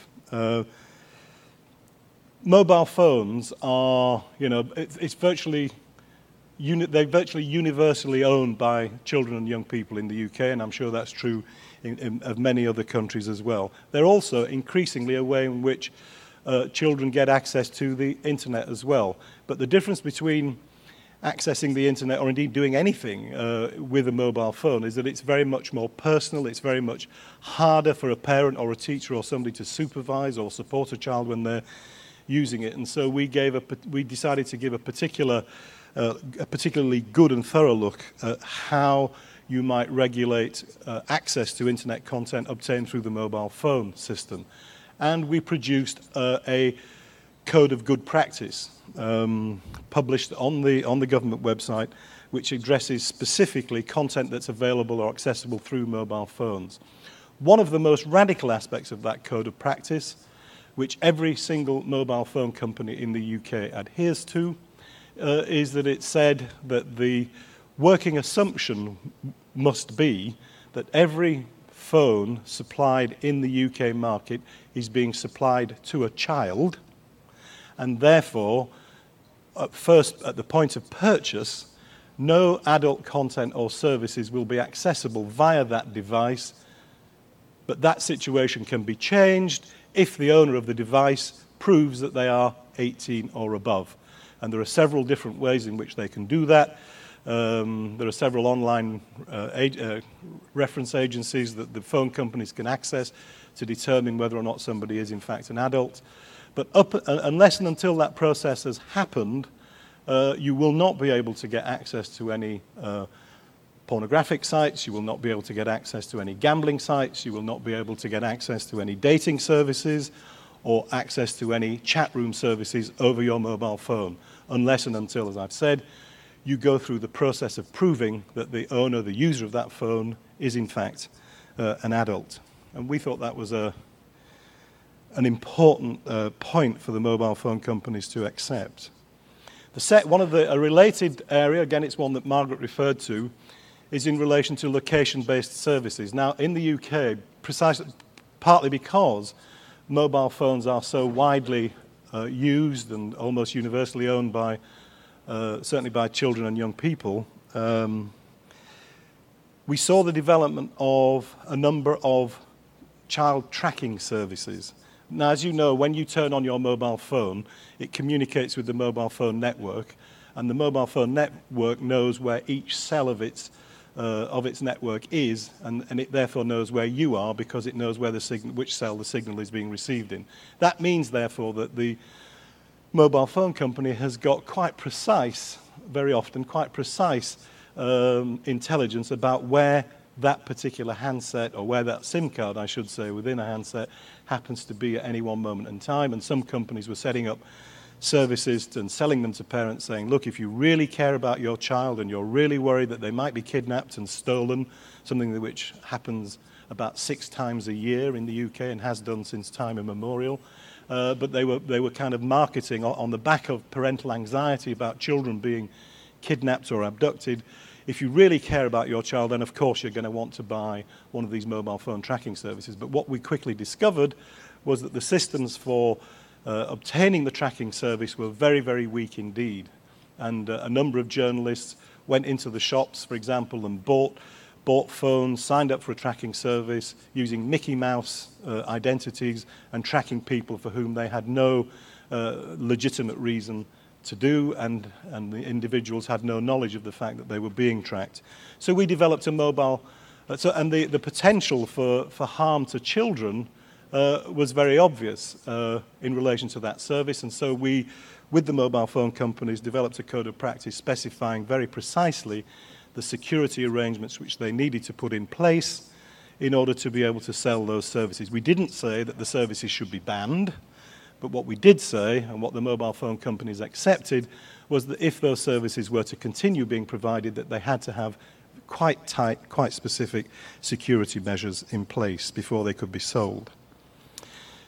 Mobile phones are, it's virtually they're virtually universally owned by children and young people in the UK, and I'm sure that's true of many other countries as well. They're also increasingly a way in which children get access to the internet as well. But the difference between accessing the internet or indeed doing anything with a mobile phone is that it's very much more personal. It's very much harder for a parent or a teacher or somebody to supervise or support a child when they're using it. And so we decided to give a particularly good and thorough look at how you might regulate access to internet content obtained through the mobile phone system. And we produced a code of good practice published on the government website, which addresses specifically content that's available or accessible through mobile phones. One of the most radical aspects of that code of practice, which every single mobile phone company in the UK adheres to, is that it said that the working assumption must be that every phone supplied in the UK market is being supplied to a child, and therefore, at the point of purchase, no adult content or services will be accessible via that device, but that situation can be changed if the owner of the device proves that they are 18 or above. And there are several different ways in which they can do that. There are several online reference agencies that the phone companies can access to determine whether or not somebody is in fact an adult. But unless and until that process has happened, you will not be able to get access to any pornographic sites, you will not be able to get access to any gambling sites, you will not be able to get access to any dating services or access to any chat room services over your mobile phone, unless and until, as I've said, you go through the process of proving that the owner, the user of that phone, is in fact an adult. And we thought that was an important point for the mobile phone companies to accept. A related area, again it's one that Margaret referred to, is in relation to location-based services. Now in the UK, precisely, partly because mobile phones are so widely used and almost universally owned by, certainly by children and young people, we saw the development of a number of child tracking services. Now, as you know, when you turn on your mobile phone, it communicates with the mobile phone network, and the mobile phone network knows where each cell of its network is, and it therefore knows where you are because it knows where which cell the signal is being received in. That means, therefore, that the mobile phone company has got quite precise, very often quite precise intelligence about where that particular handset, or where that SIM card, I should say, within a handset happens to be at any one moment in time. And some companies were setting up services and selling them to parents saying, look, if you really care about your child and you're really worried that they might be kidnapped and stolen, something which happens about 6 times a year in the UK and has done since time immemorial, but they were kind of marketing on the back of parental anxiety about children being kidnapped or abducted. If you really care about your child, then of course you're going to want to buy one of these mobile phone tracking services. But what we quickly discovered was that the systems for obtaining the tracking service were very, very weak indeed. And a number of journalists went into the shops, for example, and bought phones, signed up for a tracking service using Mickey Mouse identities and tracking people for whom they had no legitimate reason to do, and the individuals had no knowledge of the fact that they were being tracked. So we developed a mobile, and the potential for harm to children was very obvious in relation to that service, and so we, with the mobile phone companies, developed a code of practice specifying very precisely the security arrangements which they needed to put in place in order to be able to sell those services. We didn't say that the services should be banned, but what we did say, and what the mobile phone companies accepted, was that if those services were to continue being provided, that they had to have quite tight, quite specific security measures in place before they could be sold.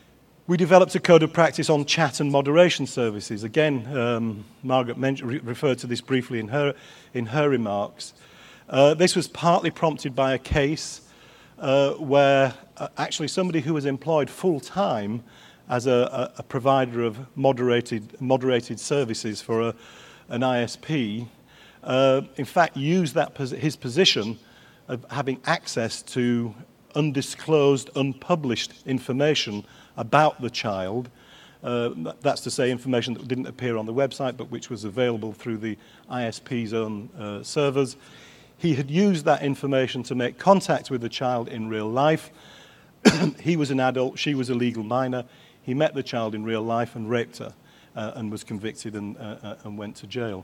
We developed a code of practice on chat and moderation services. Again, Margaret referred to this briefly in her remarks. This was partly prompted by a case where actually somebody who was employed full-time as a provider of moderated services for an ISP, in fact used his position of having access to undisclosed, unpublished information about the child. That's to say information that didn't appear on the website but which was available through the ISP's own servers. He had used that information to make contact with the child in real life. He was an adult, she was a legal minor. He met the child in real life and raped her and was convicted and went to jail.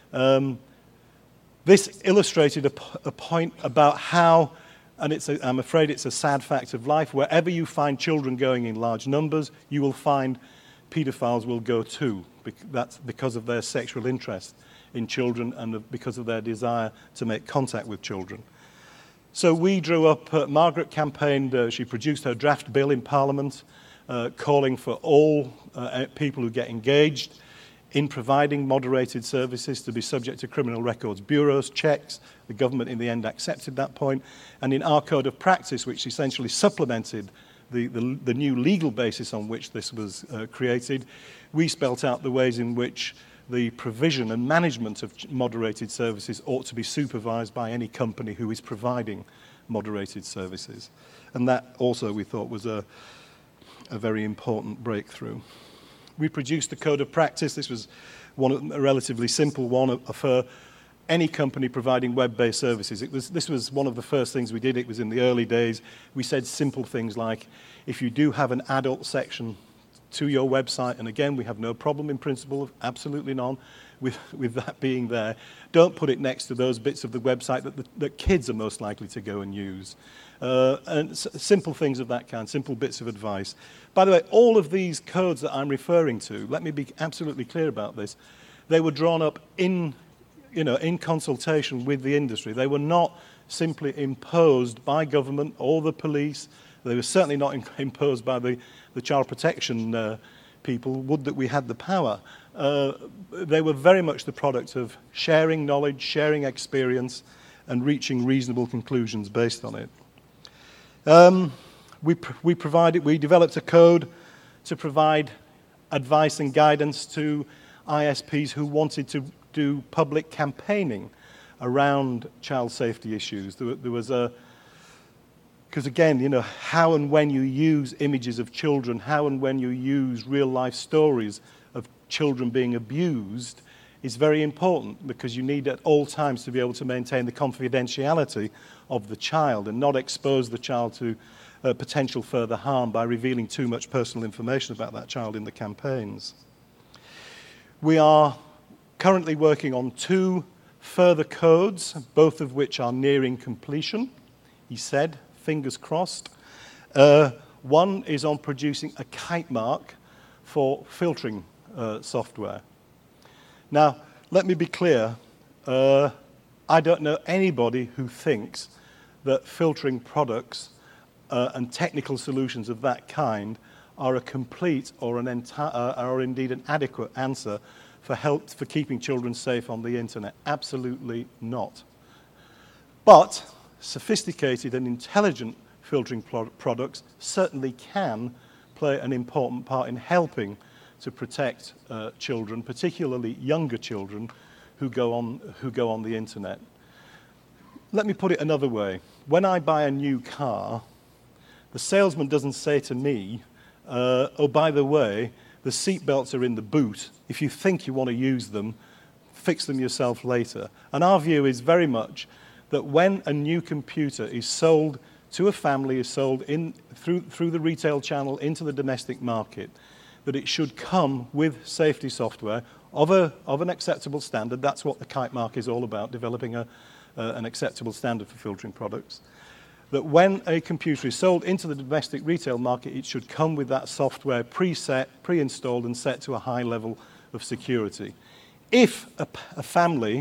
This illustrated a point about how, and I'm afraid it's a sad fact of life, wherever you find children going in large numbers, you will find paedophiles will go too. That's because of their sexual interest in children and because of their desire to make contact with children. So we drew up, Margaret campaigned, she produced her draft bill in Parliament, calling for all people who get engaged in providing moderated services to be subject to criminal records bureaus checks. The government in the end accepted that point. And in our code of practice, which essentially supplemented the new legal basis on which this was created, we spelt out the ways in which the provision and management of moderated services ought to be supervised by any company who is providing moderated services. And that also we thought was a very important breakthrough. We produced a code of practice. This was a relatively simple one for any company providing web-based services. This was one of the first things we did. It was in the early days. We said simple things like, if you do have an adult section to your website, and again, we have no problem in principle, absolutely none, with that being there, don't put it next to those bits of the website that kids are most likely to go and use. And simple things of that kind, simple bits of advice. By the way, all of these codes that I'm referring to, let me be absolutely clear about this, they were drawn up in consultation with the industry. They were not simply imposed by government or the police. They were certainly not imposed by the child protection people. Would that we had the power. They were very much the product of sharing knowledge, sharing experience, and reaching reasonable conclusions based on it. We developed a code to provide advice and guidance to ISPs who wanted to do public campaigning around child safety issues. There was because again, how and when you use images of children, how and when you use real-life stories of children being abused is very important, because you need at all times to be able to maintain the confidentiality of the child and not expose the child to potential further harm by revealing too much personal information about that child in the campaigns. We are currently working on 2 further codes, both of which are nearing completion, he said, fingers crossed. One is on producing a kite mark for filtering software. Now, let me be clear, I don't know anybody who thinks that filtering products and technical solutions of that kind are a complete or indeed an adequate answer for keeping children safe on the internet. Absolutely not. But sophisticated and intelligent filtering products certainly can play an important part in helping to protect children, particularly younger children who go on the internet. Let me put it another way. When I buy a new car, the salesman doesn't say to me, oh, by the way, the seat belts are in the boot. If you think you want to use them, fix them yourself later. And our view is very much that when a new computer is sold to a family, is sold through the retail channel into the domestic market, that it should come with safety software of an acceptable standard. That's what the kite mark is all about, developing an acceptable standard for filtering products. That when a computer is sold into the domestic retail market, it should come with that software preset, pre-installed, and set to a high level of security. If a family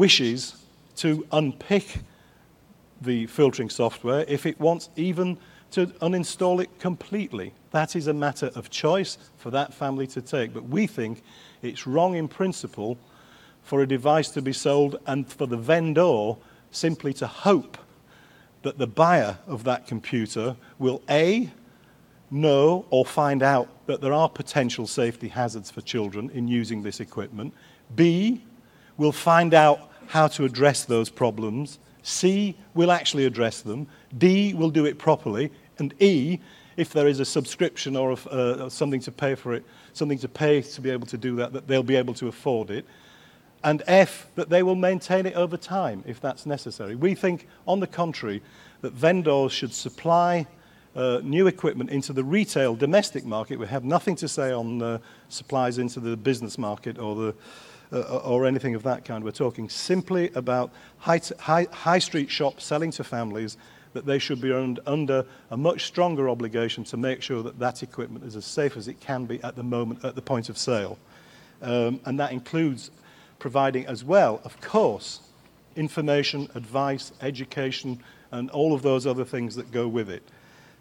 wishes to unpick the filtering software, if it wants even to uninstall it completely. That is a matter of choice for that family to take. But we think it's wrong in principle for a device to be sold and for the vendor simply to hope that the buyer of that computer will A, know or find out that there are potential safety hazards for children in using this equipment, B, will find out how to address those problems, C, will actually address them, D, will do it properly, and E, if there is a subscription or something to pay for it, something to pay to be able to do that, that they'll be able to afford it, and F, that they will maintain it over time if that's necessary. We think, on the contrary, that vendors should supply new equipment into the retail domestic market. We have nothing to say on supplies into the business market or anything of that kind. We're talking simply about high street shops selling to families, that they should be under a much stronger obligation to make sure that that equipment is as safe as it can be at the moment, at the point of sale. And that includes providing as well, of course, information, advice, education, and all of those other things that go with it.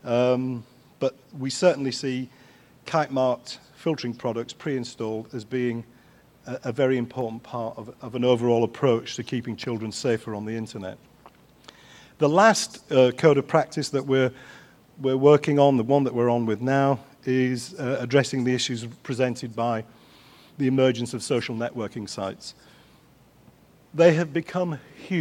But we certainly see kite-marked filtering products pre-installed as being a very important part of an overall approach to keeping children safer on the internet. The last code of practice that we're working on, the one that we're on with now, is addressing the issues presented by the emergence of social networking sites. They have become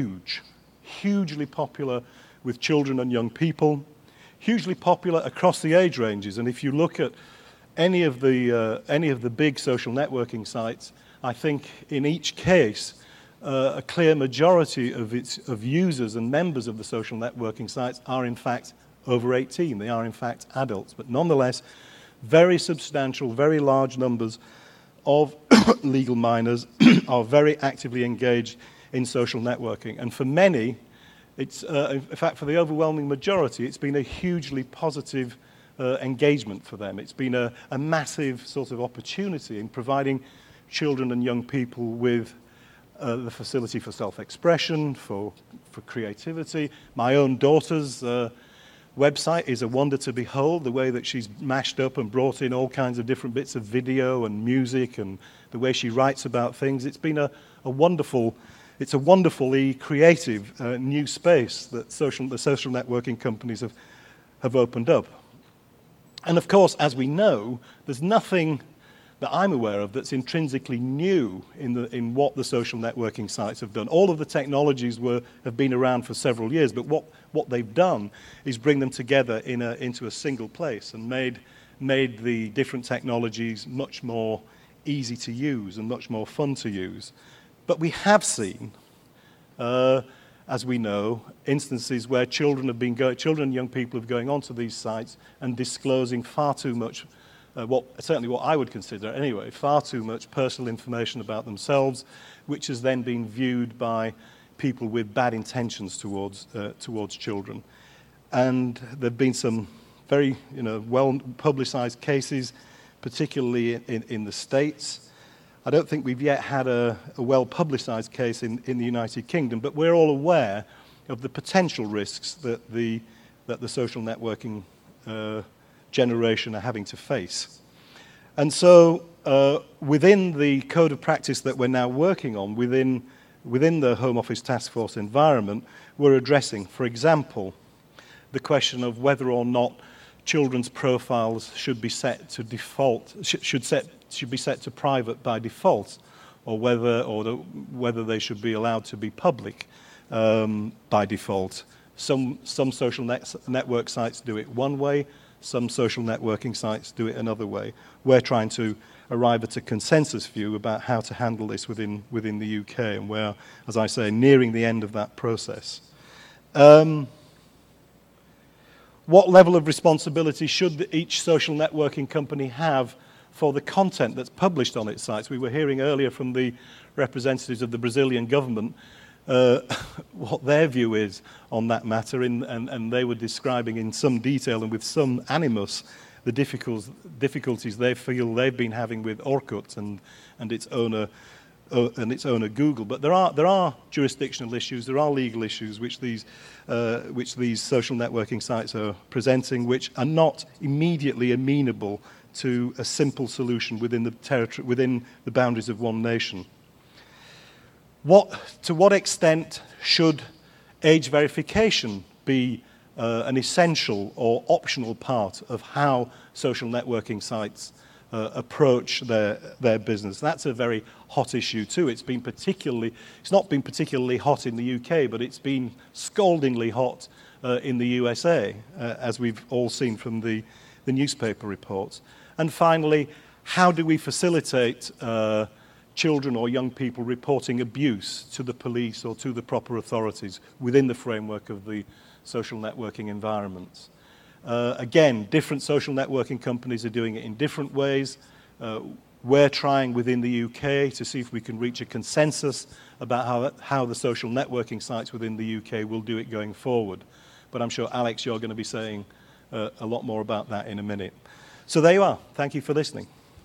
hugely popular with children and young people, hugely popular across the age ranges. And if you look at any of the big social networking sites, I think in each case, a clear majority of users and members of the social networking sites are in fact over 18. They are in fact adults. But nonetheless, very substantial, very large numbers of legal minors are very actively engaged in social networking. And for many, it's, in fact, for the overwhelming majority, it's been a hugely positive engagement for them. It's been a massive sort of opportunity in providing children and young people with the facility for self-expression, for creativity. My own daughter's website is a wonder to behold, the way that she's mashed up and brought in all kinds of different bits of video and music and the way she writes about things. It's been a wonderfully creative new space that the social networking companies have opened up. And of course, as we know, there's nothing that I'm aware of that's intrinsically new in what the social networking sites have done. All of the technologies have been around for several years, but what they've done is bring them together into a single place and made the different technologies much more easy to use and much more fun to use. But we have seen, as we know, instances where children and young people have going onto these sites and disclosing far too much, certainly what I would consider anyway, far too much personal information about themselves, which has then been viewed by people with bad intentions towards children. And there have been some very well-publicized cases, particularly in the States. I don't think we've yet had a well-publicized case in the United Kingdom, but we're all aware of the potential risks that the social networking generation are having to face. And so within the code of practice that we're now working on, within the Home Office Task Force environment, we're addressing, for example, the question of whether or not children's profiles should be set to default, should be set to private by default, or whether they should be allowed to be public by default. Some social network sites do it one way, some social networking sites do it another way. We're trying to arrive at a consensus view about how to handle this within the UK, and we're, as I say, nearing the end of that process. What level of responsibility should each social networking company have for the content that's published on its sites? We were hearing earlier from the representatives of the Brazilian government what their view is on that matter, and they were describing in some detail and with some animus the difficulties they feel they've been having with Orkut and its owner its owner, Google. But there are jurisdictional issues, there are legal issues which these social networking sites are presenting, which are not immediately amenable to a simple solution within the boundaries of one nation. To what extent should age verification be an essential or optional part of how social networking sites approach their business? That's a very hot issue too. It's not been particularly hot in the UK, but it's been scaldingly hot in the USA, as we've all seen from the newspaper reports. And finally, how do we facilitate children or young people reporting abuse to the police or to the proper authorities within the framework of the social networking environments? Again, different social networking companies are doing it in different ways. We're trying within the UK to see if we can reach a consensus about how the social networking sites within the UK will do it going forward. But I'm sure, Alex, you're going to be saying a lot more about that in a minute. So there you are. Thank you for listening.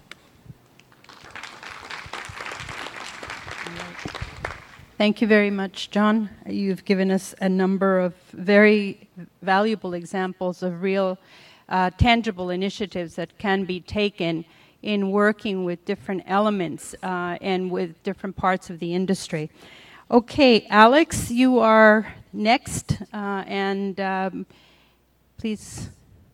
Thank you very much, John. You've given us a number of very valuable examples of real tangible initiatives that can be taken in working with different elements and with different parts of the industry. Okay, Alex, you are next, and please.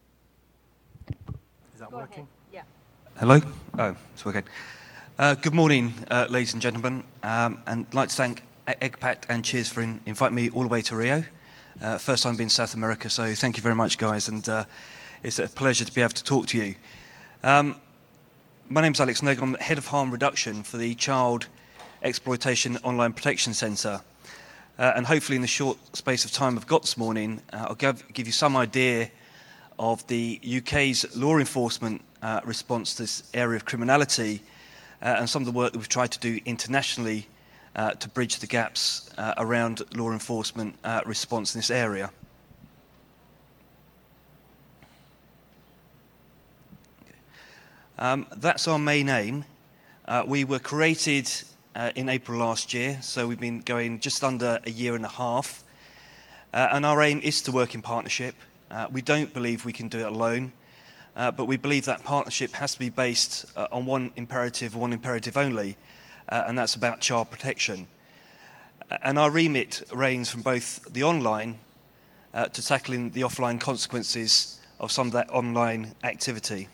Is that working? Yeah. Hello? Oh, it's working. Good morning, ladies and gentlemen, and I'd like to thank EGPAT and Cheers for inviting me all the way to Rio. First time being in South America, so thank you very much, guys, and it's a pleasure to be able to talk to you. My name's Alex Neg. I'm Head of Harm Reduction for the Child Exploitation Online Protection Centre. And hopefully in the short space of time I've got this morning, I'll give you some idea of the UK's law enforcement response to this area of criminality and some of the work that we've tried to do internationally to bridge the gaps around law enforcement response in this area. That's our main aim. We were created in April last year, so we've been going just under a year and a half. And our aim is to work in partnership. We don't believe we can do it alone, but we believe that partnership has to be based on one imperative only, and that's about child protection. And our remit ranges from both the online to tackling the offline consequences of some of that online activity.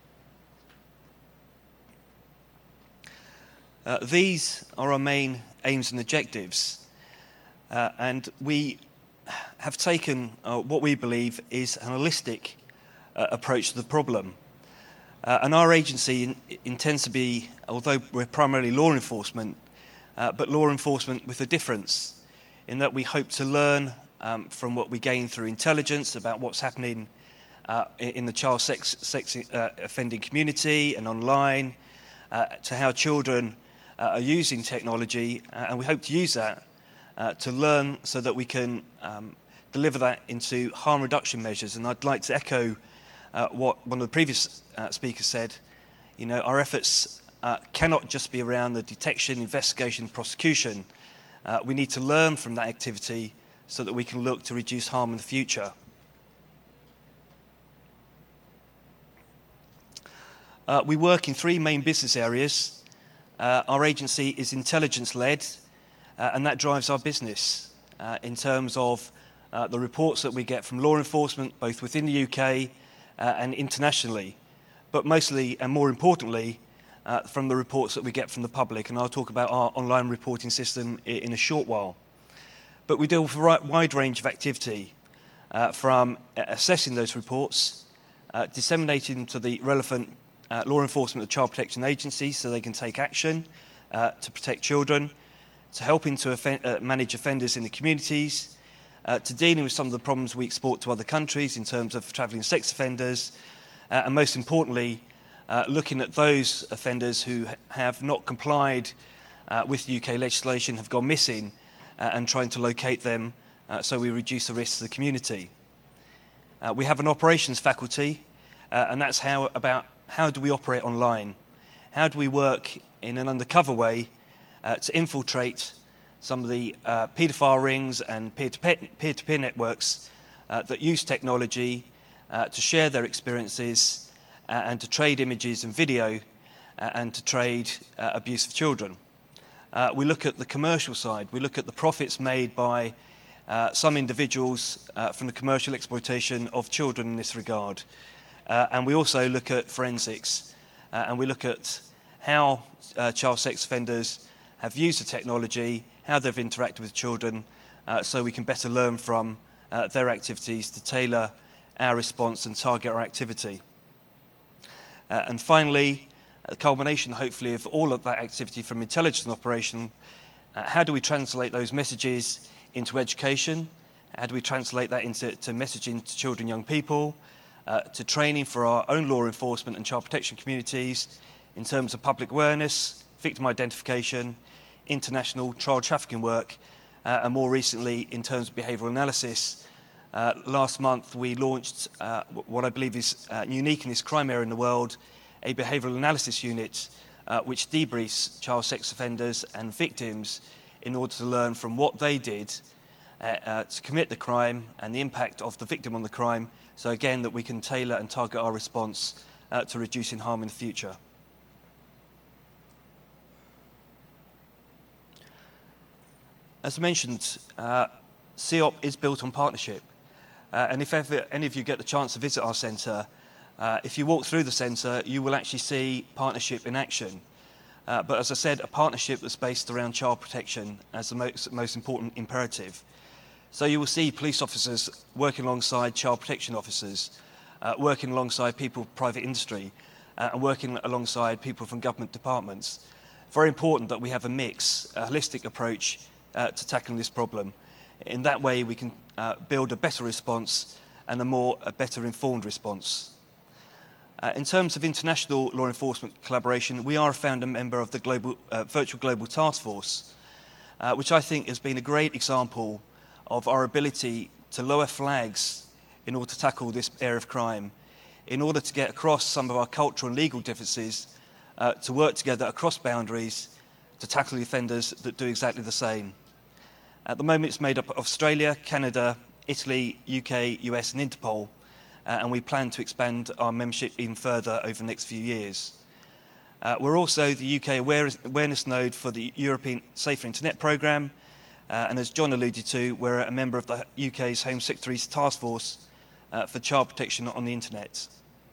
These are our main aims and objectives, and we have taken what we believe is an holistic approach to the problem. And our agency intends to be, although we're primarily law enforcement, but law enforcement with a difference, in that we hope to learn from what we gain through intelligence about what's happening in the child sex offending community and online, to how children are using technology, and we hope to use that to learn so that we can deliver that into harm reduction measures. And I'd like to echo what one of the previous speakers said. You know, our efforts cannot just be around the detection, investigation, prosecution. We need to learn from that activity so that we can look to reduce harm in the future. We work in three main business areas. Our agency is intelligence-led, and that drives our business in terms of the reports that we get from law enforcement, both within the UK and internationally, but mostly and more importantly, from the reports that we get from the public. And I'll talk about our online reporting system in a short while. But we deal with a wide range of activity, from assessing those reports, disseminating them to the relevant law enforcement and child protection agencies so they can take action to protect children, to helping to manage offenders in the communities, to dealing with some of the problems we export to other countries in terms of travelling sex offenders, and most importantly, looking at those offenders who have not complied with UK legislation, have gone missing, and trying to locate them so we reduce the risks to the community. We have an operations faculty, and that's how do we operate online? How do we work in an undercover way to infiltrate some of the paedophile rings and peer-to-peer networks that use technology to share their experiences and to trade images and video and to trade abuse of children. We look at the commercial side. We look at the profits made by some individuals from the commercial exploitation of children in this regard. And we also look at forensics. And we look at how child sex offenders have used the technology, how they've interacted with children, so we can better learn from their activities to tailor our response and target our activity. And finally, the culmination, hopefully, of all of that activity from intelligence and operation, how do we translate those messages into education? How do we translate that into messaging to children and young people, to training for our own law enforcement and child protection communities in terms of public awareness, victim identification, international child trafficking work, and more recently in terms of behavioural analysis. Last month we launched what I believe is unique in this crime area in the world, a behavioural analysis unit which debriefs child sex offenders and victims in order to learn from what they did to commit the crime and the impact of the victim on the crime, so again that we can tailor and target our response to reducing harm in the future. As I mentioned, CEOP is built on partnership. And if ever any of you get the chance to visit our centre, if you walk through the centre, you will actually see partnership in action. But as I said, a partnership that's based around child protection as the most important imperative. So you will see police officers working alongside child protection officers, working alongside people from private industry, and working alongside people from government departments. Very important that we have a mix, a holistic approach to tackling this problem. In that way, we can build a better response and a better informed response. In terms of international law enforcement collaboration, we are a founder member of the Virtual Global Task Force, which I think has been a great example of our ability to lower flags in order to tackle this area of crime, in order to get across some of our cultural and legal differences, to work together across boundaries to tackle the offenders that do exactly the same. At the moment, it's made up of Australia, Canada, Italy, UK, US, and Interpol, and we plan to expand our membership even further over the next few years. We're also the UK awareness node for the European Safer Internet Programme, and as John alluded to, we're a member of the UK's Home Secretary's Task Force for Child Protection on the Internet.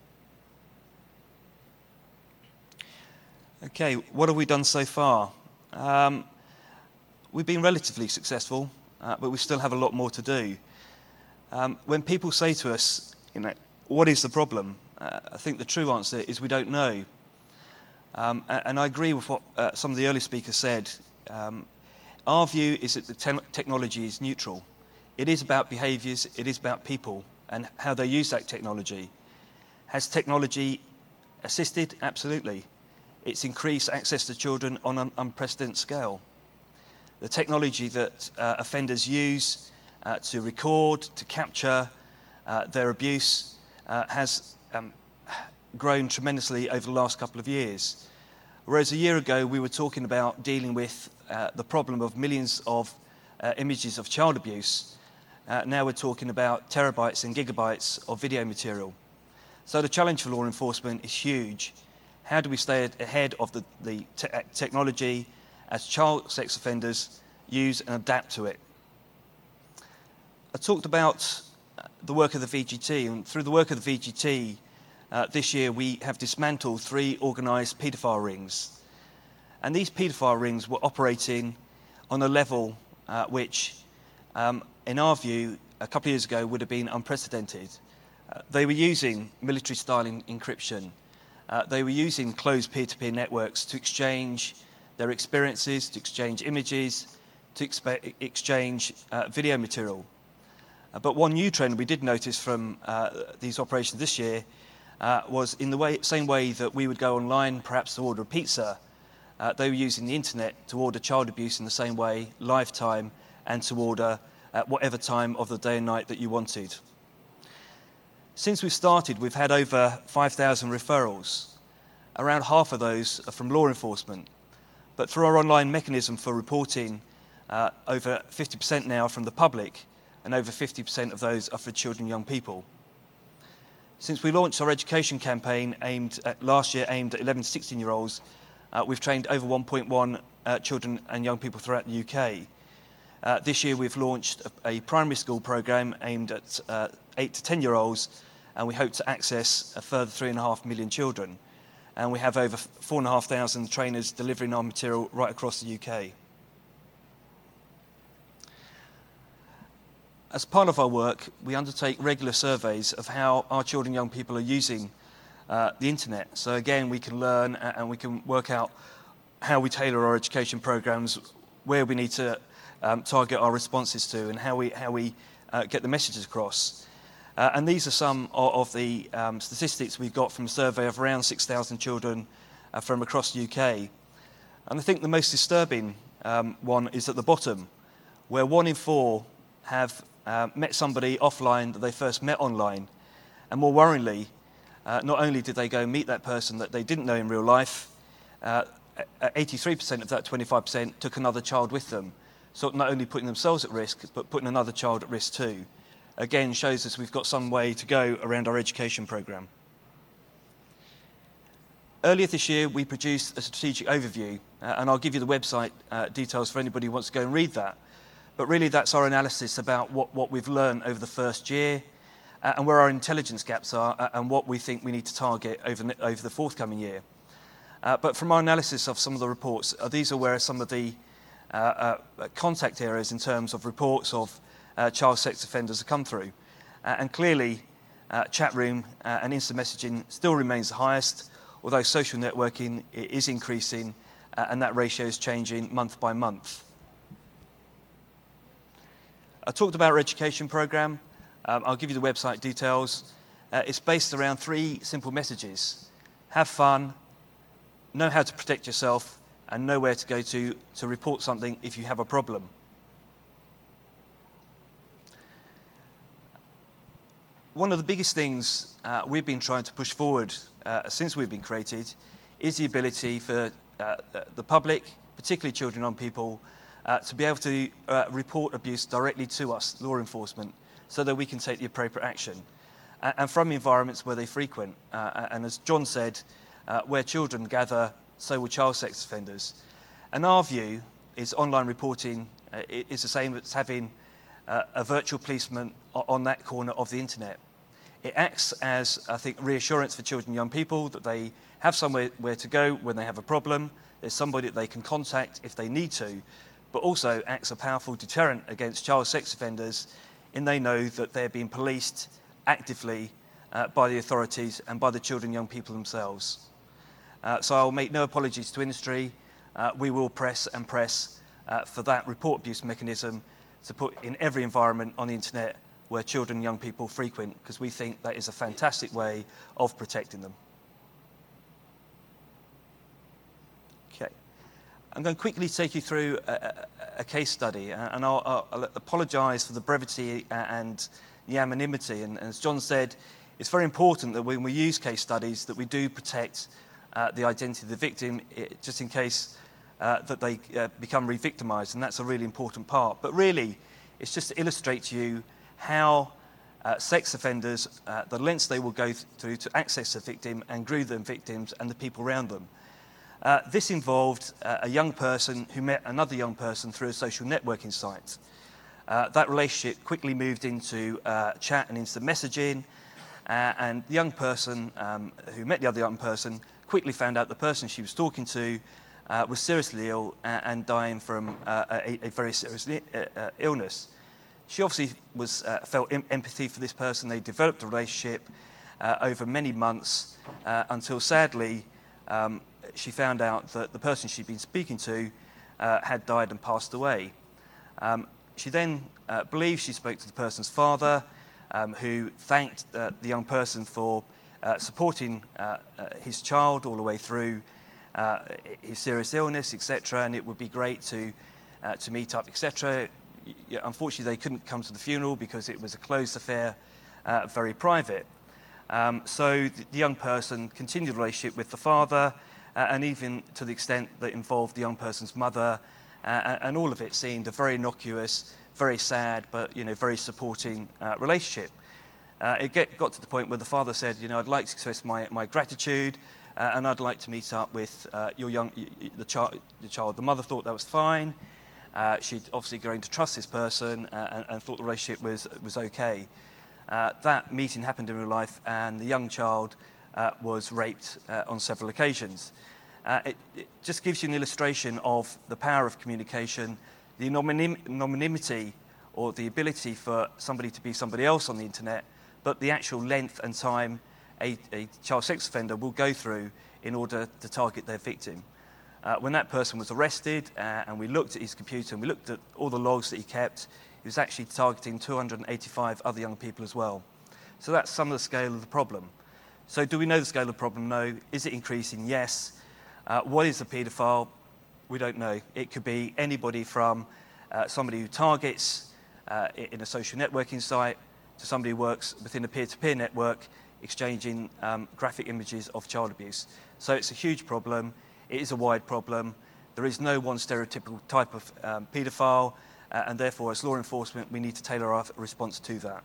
Okay, what have we done so far? We've been relatively successful, but we still have a lot more to do. When people say to us, what is the problem? I think the true answer is we don't know. And I agree with what some of the early speakers said. Our view is that the technology is neutral. It is about behaviours, it is about people and how they use that technology. Has technology assisted? Absolutely. It's increased access to children on an unprecedented scale. The technology that offenders use to record, to capture their abuse has grown tremendously over the last couple of years. Whereas a year ago we were talking about dealing with the problem of millions of images of child abuse, now we're talking about terabytes and gigabytes of video material. So the challenge for law enforcement is huge. How do we stay ahead of the technology as child sex offenders use and adapt to it? I talked about the work of the VGT, and through the work of the VGT, this year we have dismantled 3 organised paedophile rings. And these paedophile rings were operating on a level which, in our view, a couple of years ago would have been unprecedented. They were using military-style encryption. They were using closed peer-to-peer networks to exchange their experiences, to exchange images, to exchange video material. But one new trend we did notice from these operations this year was in the same way that we would go online perhaps to order a pizza, they were using the internet to order child abuse in the same way, live time, and to order at whatever time of the day and night that you wanted. Since we started, we've had over 5,000 referrals. Around half of those are from law enforcement. But through our online mechanism for reporting, over 50% now from the public, and over 50% of those are for children and young people. Since we launched our education campaign last year aimed at 11 to 16-year-olds, we've trained over 1.1 children and young people throughout the UK. This year we've launched a primary school programme aimed at 8 to 10-year-olds, and we hope to access a further 3.5 million children. And we have over 4,500 trainers delivering our material right across the UK. As part of our work, we undertake regular surveys of how our children and young people are using the internet. So again, we can learn and we can work out how we tailor our education programs, where we need to target our responses to, and how we get the messages across. And these are some of the statistics we've got from a survey of around 6,000 children from across the UK. And I think the most disturbing one is at the bottom, where 1 in 4 have met somebody offline that they first met online. And more worryingly, not only did they go meet that person that they didn't know in real life, 83% of that 25% took another child with them. So not only putting themselves at risk, but putting another child at risk too. Again, shows us we've got some way to go around our education programme. Earlier this year, we produced a strategic overview, and I'll give you the website details for anybody who wants to go and read that. But really, that's our analysis about what we've learned over the first year, and where our intelligence gaps are, and what we think we need to target over the forthcoming year. But from our analysis of some of the reports, these are where some of the contact areas in terms of reports of child sex offenders have come through. And clearly, chat room and instant messaging still remains the highest, although social networking is increasing, and that ratio is changing month by month. I talked about our education programme. I'll give you the website details. It's based around 3 simple messages. Have fun, know how to protect yourself, and know where to go to report something if you have a problem. One of the biggest things we've been trying to push forward since we've been created is the ability for the public, particularly children and young people, to be able to report abuse directly to us, law enforcement, so that we can take the appropriate action. And from environments where they frequent. And as John said, where children gather, so will child sex offenders. And our view is online reporting is the same as having a virtual policeman on that corner of the internet. It acts as, I think, reassurance for children and young people that they have somewhere where to go when they have a problem. There's somebody that they can contact if they need to, but also acts a powerful deterrent against child sex offenders, and they know that they're being policed actively by the authorities and by the children and young people themselves. So I'll make no apologies to industry. We will press for that report abuse mechanism to put in every environment on the internet where children and young people frequent, because we think that is a fantastic way of protecting them. Okay. I'm going to quickly take you through a case study, and I'll apologise for the brevity and the anonymity. And as John said, it's very important that when we use case studies that we do protect the identity of the victim, just in case that they become re-victimised, and that's a really important part. But really, it's just to illustrate to you how sex offenders, the lengths they will go through to access a victim and groom them victims and the people around them. This involved a young person who met another young person through a social networking site. That relationship quickly moved into chat and instant messaging, and the young person who met the other young person quickly found out the person she was talking to was seriously ill and dying from a very serious illness. She obviously felt empathy for this person. They developed a relationship over many months until sadly she found out that the person she'd been speaking to had died and passed away. She then believed she spoke to the person's father, who thanked the young person for supporting his child all the way through his serious illness, etc., and it would be great to meet up, etc. Unfortunately, they couldn't come to the funeral because it was a closed affair, very private. So the young person continued the relationship with the father, and even to the extent that involved the young person's mother, and all of it seemed a very innocuous, very sad, but very supporting relationship. It got to the point where the father said, I'd like to express my gratitude, and I'd like to meet up with the child. The mother thought that was fine. She'd obviously grown to trust this person and thought the relationship was okay. That meeting happened in real life, and the young child was raped on several occasions. It just gives you an illustration of the power of communication, the anonymity or the ability for somebody to be somebody else on the internet, but the actual length and time a child sex offender will go through in order to target their victim. When that person was arrested and we looked at his computer and we looked at all the logs that he kept, he was actually targeting 285 other young people as well. So that's some of the scale of the problem. So do we know the scale of the problem? No. Is it increasing? Yes. What is a paedophile? We don't know. It could be anybody from somebody who targets in a social networking site to somebody who works within a peer-to-peer network exchanging graphic images of child abuse. So it's a huge problem. It is a wide problem. There is no one stereotypical type of paedophile, and therefore, as law enforcement, we need to tailor our response to that.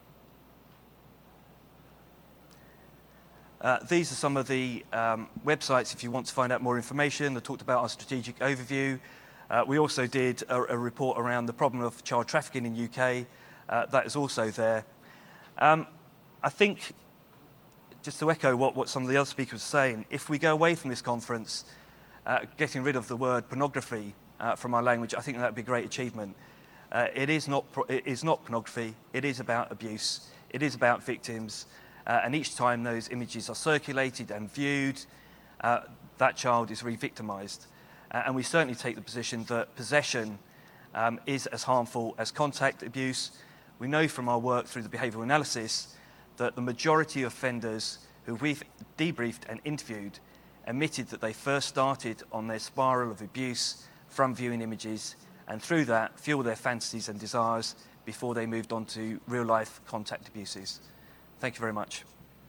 These are some of the websites if you want to find out more information. I talked about our strategic overview. We also did a report around the problem of child trafficking in the UK. That is also there. I think, just to echo what some of the other speakers were saying, if we go away from this conference, getting rid of the word pornography from our language, I think that would be a great achievement. It is not pornography. It is about abuse. It is about victims. And each time those images are circulated and viewed, that child is re-victimized. And we certainly take the position that possession is as harmful as contact abuse. We know from our work through the behavioural analysis that the majority of offenders who we've debriefed and interviewed admitted that they first started on their spiral of abuse from viewing images, and through that fuel their fantasies and desires before they moved on to real-life contact abuses. Thank you very much.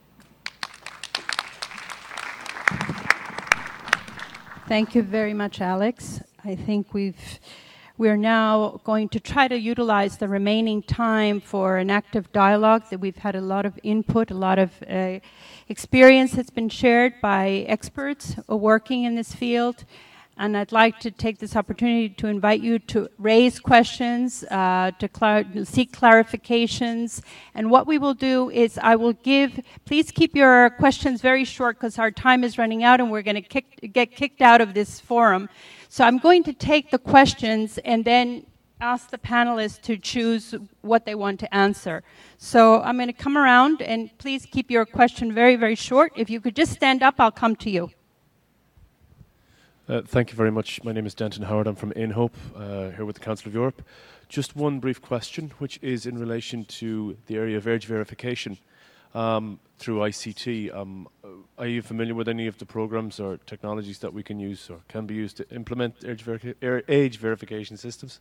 Thank you very much, Alex. I think we're now going to try to utilize the remaining time for an active dialogue. That we've had a lot of input, a lot of experience that's been shared by experts working in this field. And I'd like to take this opportunity to invite you to raise questions, to seek clarifications. And what we will do is please keep your questions very short because our time is running out and we're going to get kicked out of this forum. So I'm going to take the questions and then ask the panelists to choose what they want to answer. So I'm going to come around and please keep your question very, very short. If you could just stand up, I'll come to you. Thank you very much. My name is Denton Howard. I'm from InHope, here with the Council of Europe. Just one brief question, which is in relation to the area of age verification through ICT. Are you familiar with any of the programs or technologies that we can use or can be used to implement age verification systems?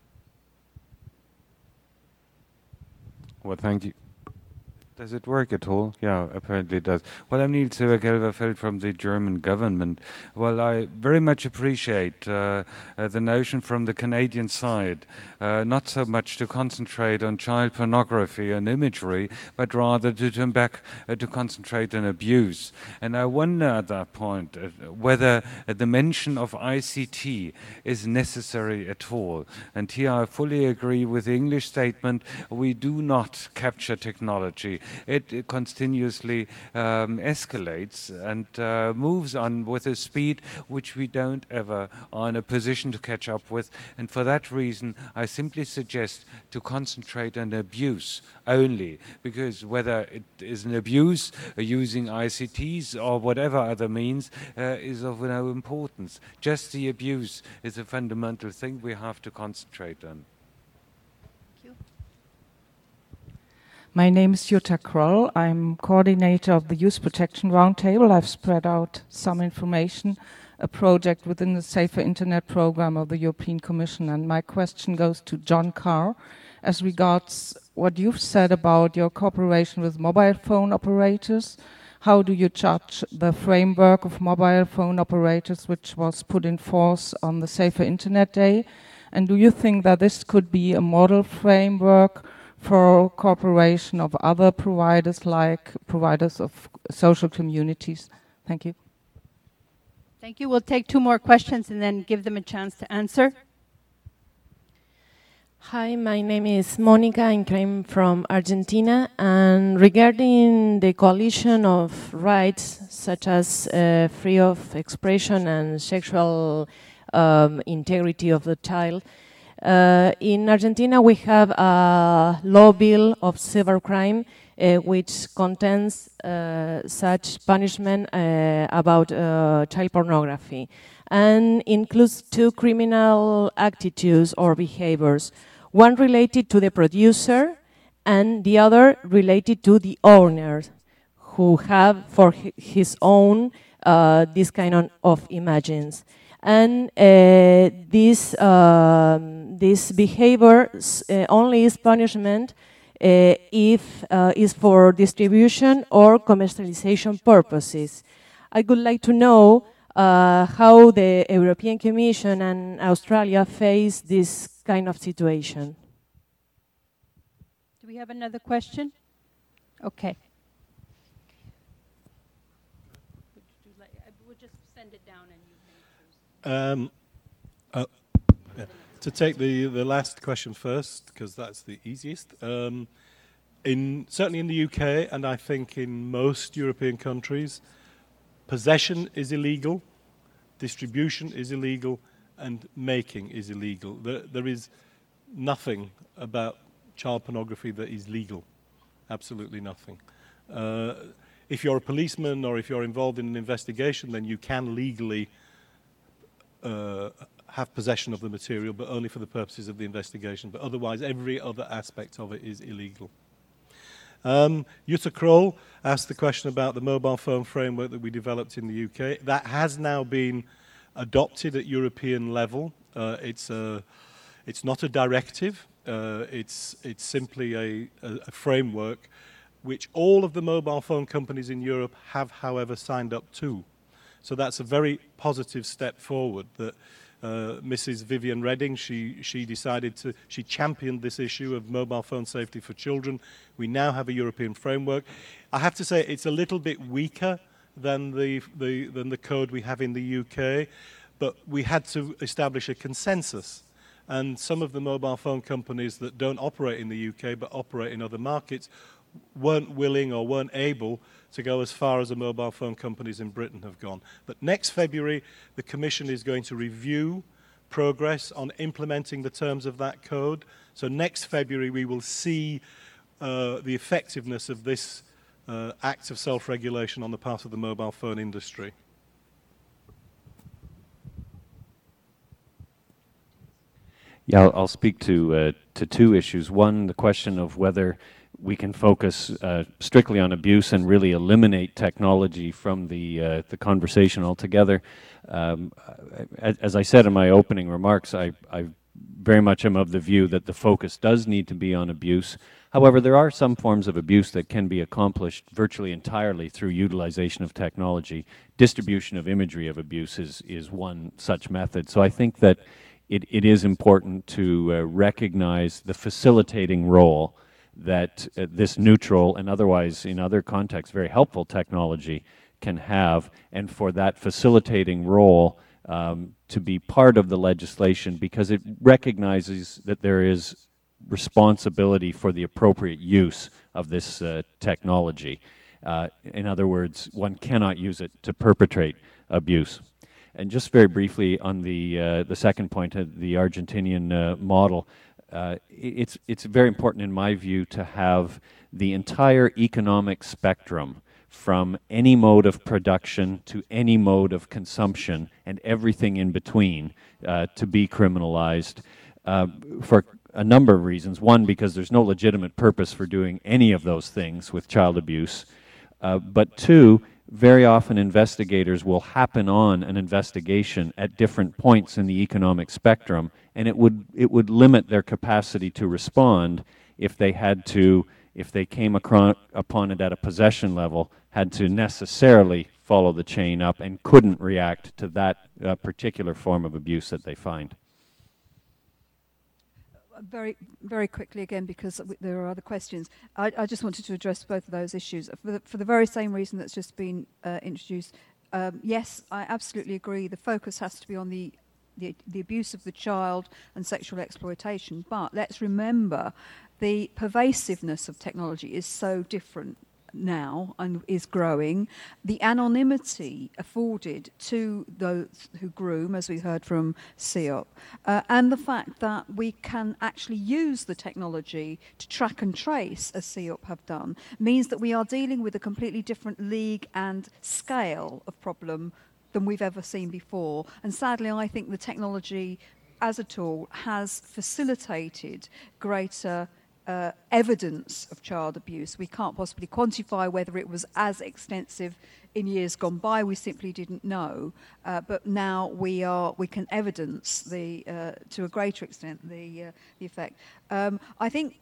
Well, thank you. Does it work at all? Yeah, apparently it does. Well, I'm Niels Elverfeld from the German government. Well, I very much appreciate the notion from the Canadian side, not so much to concentrate on child pornography and imagery, but rather to turn back to concentrate on abuse. And I wonder at that point whether the mention of ICT is necessary at all. And here I fully agree with the English statement, we do not capture technology. It continuously escalates and moves on with a speed which we don't ever are in a position to catch up with. And for that reason, I simply suggest to concentrate on abuse only, because whether it is an abuse using ICTs or whatever other means is of no importance. Just the abuse is a fundamental thing we have to concentrate on. My name is Jutta Kroll. I'm coordinator of the Youth Protection Roundtable. I've spread out some information, a project within the Safer Internet program of the European Commission. And my question goes to John Carr as regards what you've said about your cooperation with mobile phone operators. how do you judge the framework of mobile phone operators which was put in force on the Safer Internet Day? And do you think that this could be a model framework for cooperation of other providers, like providers of social communities? Thank you. Thank you. We'll take 2 more questions and then give them a chance to answer. Hi, my name is Monica and I'm from Argentina. And regarding the coalition of rights such as free of expression and sexual integrity of the child, in Argentina we have a law bill of cybercrime which contains such punishment about child pornography and includes 2 criminal attitudes or behaviors. One related to the producer and the other related to the owner who have for his own this kind of images. And this behavior only is punishment if is for distribution or commercialization purposes. I would like to know how the European Commission and Australia face this kind of situation. Do we have another question? Okay. We'll just send it down and you yeah. To take the last question first, because that's the easiest. Certainly in the UK, and I think in most European countries, possession is illegal, distribution is illegal, and making is illegal. There is nothing about child pornography that is legal. Absolutely nothing. If you're a policeman or if you're involved in an investigation, then you can legally have possession of the material, but only for the purposes of the investigation. But otherwise, every other aspect of it is illegal. Jutta Kroll asked the question about the mobile phone framework that we developed in the UK. That has now been adopted at European level. It's not a directive. It's simply a framework which all of the mobile phone companies in Europe have, however, signed up to. So that's a very positive step forward that Mrs. Viviane Reding, she championed this issue of mobile phone safety for children. We now have a European framework. I have to say it's a little bit weaker than the code we have in the UK, but we had to establish a consensus. And some of the mobile phone companies that don't operate in the UK but operate in other markets weren't willing or weren't able to go as far as the mobile phone companies in Britain have gone. But next February, the Commission is going to review progress on implementing the terms of that code. So next February, we will see the effectiveness of this act of self-regulation on the part of the mobile phone industry. Yeah, I'll speak to 2 issues. One, the question of whether we can focus strictly on abuse and really eliminate technology from the conversation altogether. As I said in my opening remarks, I very much am of the view that the focus does need to be on abuse. However, there are some forms of abuse that can be accomplished virtually entirely through utilization of technology. Distribution of imagery of abuse is one such method. So I think that it is important to recognize the facilitating role that this neutral and otherwise, in other contexts, very helpful technology can have, and for that facilitating role to be part of the legislation, because it recognizes that there is responsibility for the appropriate use of this technology. In other words, one cannot use it to perpetrate abuse. And just very briefly on the second point, the Argentinian model, it's very important in my view to have the entire economic spectrum from any mode of production to any mode of consumption and everything in between to be criminalized for a number of reasons. One, because there's no legitimate purpose for doing any of those things with child abuse. But 2, very often investigators will happen on an investigation at different points in the economic spectrum, and it would limit their capacity to respond if they had to if they came upon it at a possession level, had to necessarily follow the chain up and couldn't react to that particular form of abuse that they find. Very, very quickly again, because there are other questions. I just wanted to address both of those issues for the very same reason that's just been introduced. Yes, I absolutely agree. The focus has to be on the abuse of the child and sexual exploitation. But let's remember, the pervasiveness of technology is so different now and is growing. The anonymity afforded to those who groom, as we heard from CEOP, and the fact that we can actually use the technology to track and trace, as CEOP have done, means that we are dealing with a completely different league and scale of problem than we've ever seen before. And sadly, I think the technology as a tool has facilitated greater evidence of child abuse. We can't possibly quantify whether it was as extensive in years gone by. We simply didn't know. But now we can evidence to a greater extent the effect. I think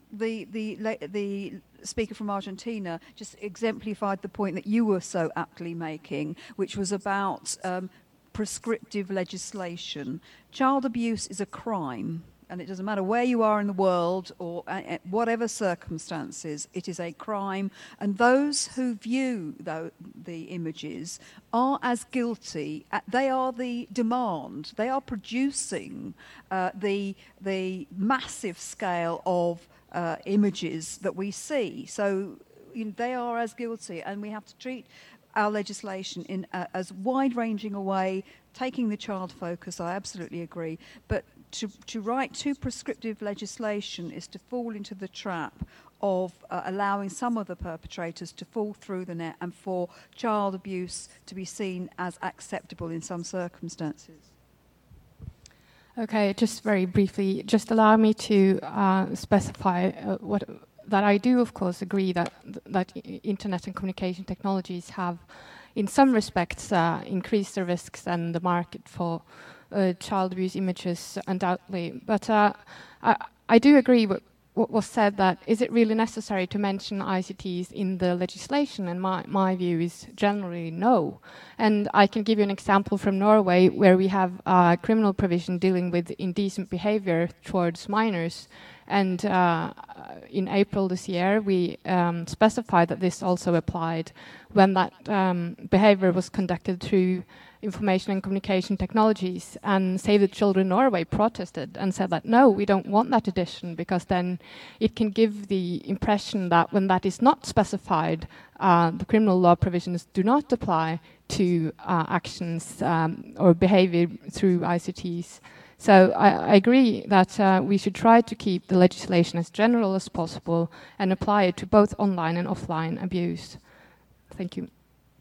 the speaker from Argentina just exemplified the point that you were so aptly making, which was about prescriptive legislation. Child abuse is a crime. And it doesn't matter where you are in the world or whatever circumstances, it is a crime. And those who view the images are as guilty. They are the demand. They are producing the massive scale of images that we see. So they are as guilty, and we have to treat our legislation in as wide-ranging a way, taking the child focus. I absolutely agree. But to write too prescriptive legislation is to fall into the trap of allowing some of the perpetrators to fall through the net and for child abuse to be seen as acceptable in some circumstances. Okay, just very briefly, just allow me to specify that I do, of course, agree that internet and communication technologies have, in some respects, increased the risks and the market for child abuse images, undoubtedly. But I do agree with what was said, that is it really necessary to mention ICTs in the legislation? And my view is generally no. And I can give you an example from Norway, where we have a criminal provision dealing with indecent behavior towards minors. And in April this year, we specified that this also applied when that behavior was conducted through information and communication technologies. And Save the Children Norway protested and said that, no, we don't want that addition, because then it can give the impression that when that is not specified, the criminal law provisions do not apply to actions or behavior through ICTs. So I agree that we should try to keep the legislation as general as possible and apply it to both online and offline abuse. Thank you.